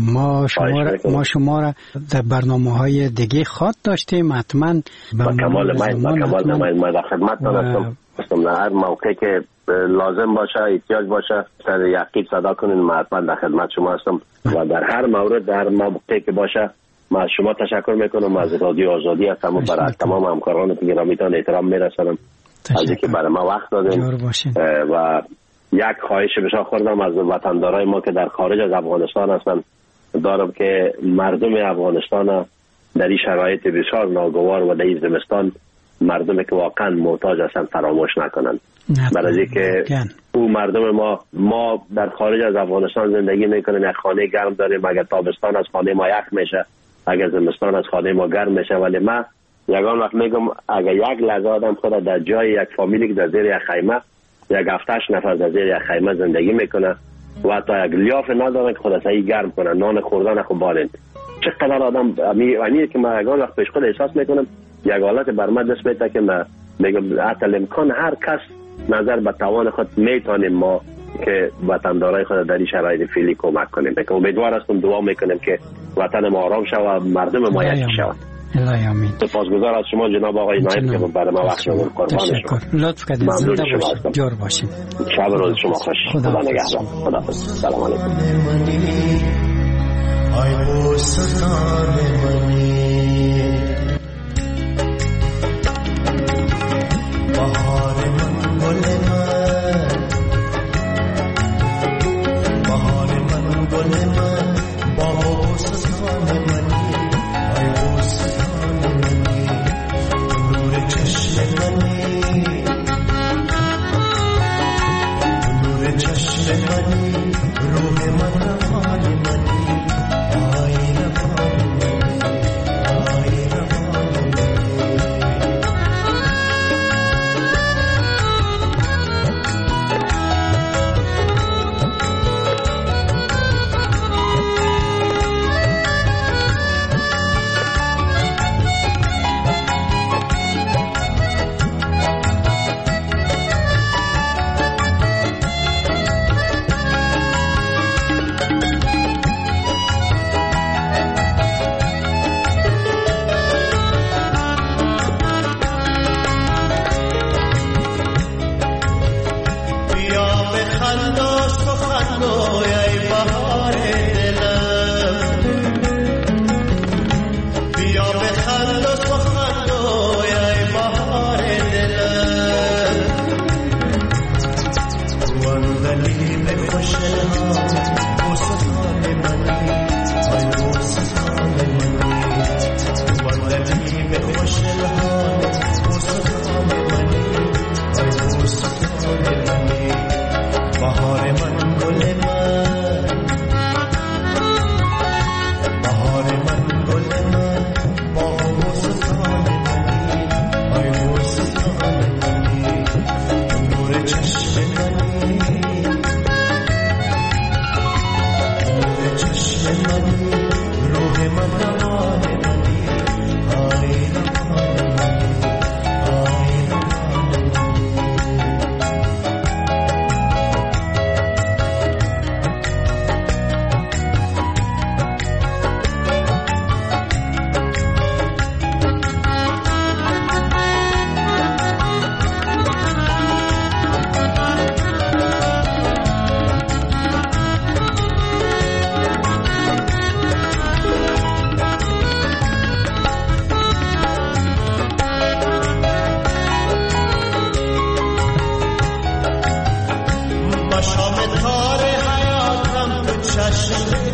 ما شما را در برنامه‌های دیگه خواد داشتیم حتما با کمال ما در خدمتتان هستم. هر موقعی که لازم باشه احتیاج باشه سر یقین صدا کنین، ما حتما در خدمت شما هستم و در هر مورد در موقعی که باشه ما از شما تشکر میکنم. از رادیو آزادی هستم و برای تمام همکاران گرامیتان احترام میرسونم از اینکه برای ما وقت دادین و یک خواهش بسیار خوردم از وطندارای ما که در خارج از افغانستان هستن دارم که مردم افغانستان در این شرایط بسیار ناگوار و در این زمستان مردمی که واقعا محتاج هستن فراموش نکنن، برای که او مردم ما در خارج از افغانستان زندگی میکنیم، یک خانه گرم داریم، اگر تابستان از خانه ما یخ میشه، اگر زمستان از خانه ما گرم میشه، ولی ما یگان وقت میگم اگر یک لحظه آدم خود در جای یک فامیلی که در زیر یک خیمه یک 7-8 نفر در زیر یک خیمه زندگی میکنه و حتی یک لیاف نداره که خود سعی گرم کنه، نان خوردن خود بالین، چقدر آدم امیه که ما یگان وقت پیش خود احساس میکنم یک حالت بر من دست میده که من میگم حتی امکان هر کس نظر به توان خود میتونیم ما که وطندارای خود در این شرایط فعلی کمک کنیم. که امیدوار هستم دعا میکنیم که وطن ما آرام شود و مردم ما یکی شود. الهی آمین. سپاسگزار از شما جناب آقای نایب که برای ما وقت شما قربان شما. لطف کردید. زنده باشید. جور باشید. شب روز شما خوش. خدا نگهدار. خداحافظ. سلام علیکم.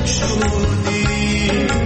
بگشودی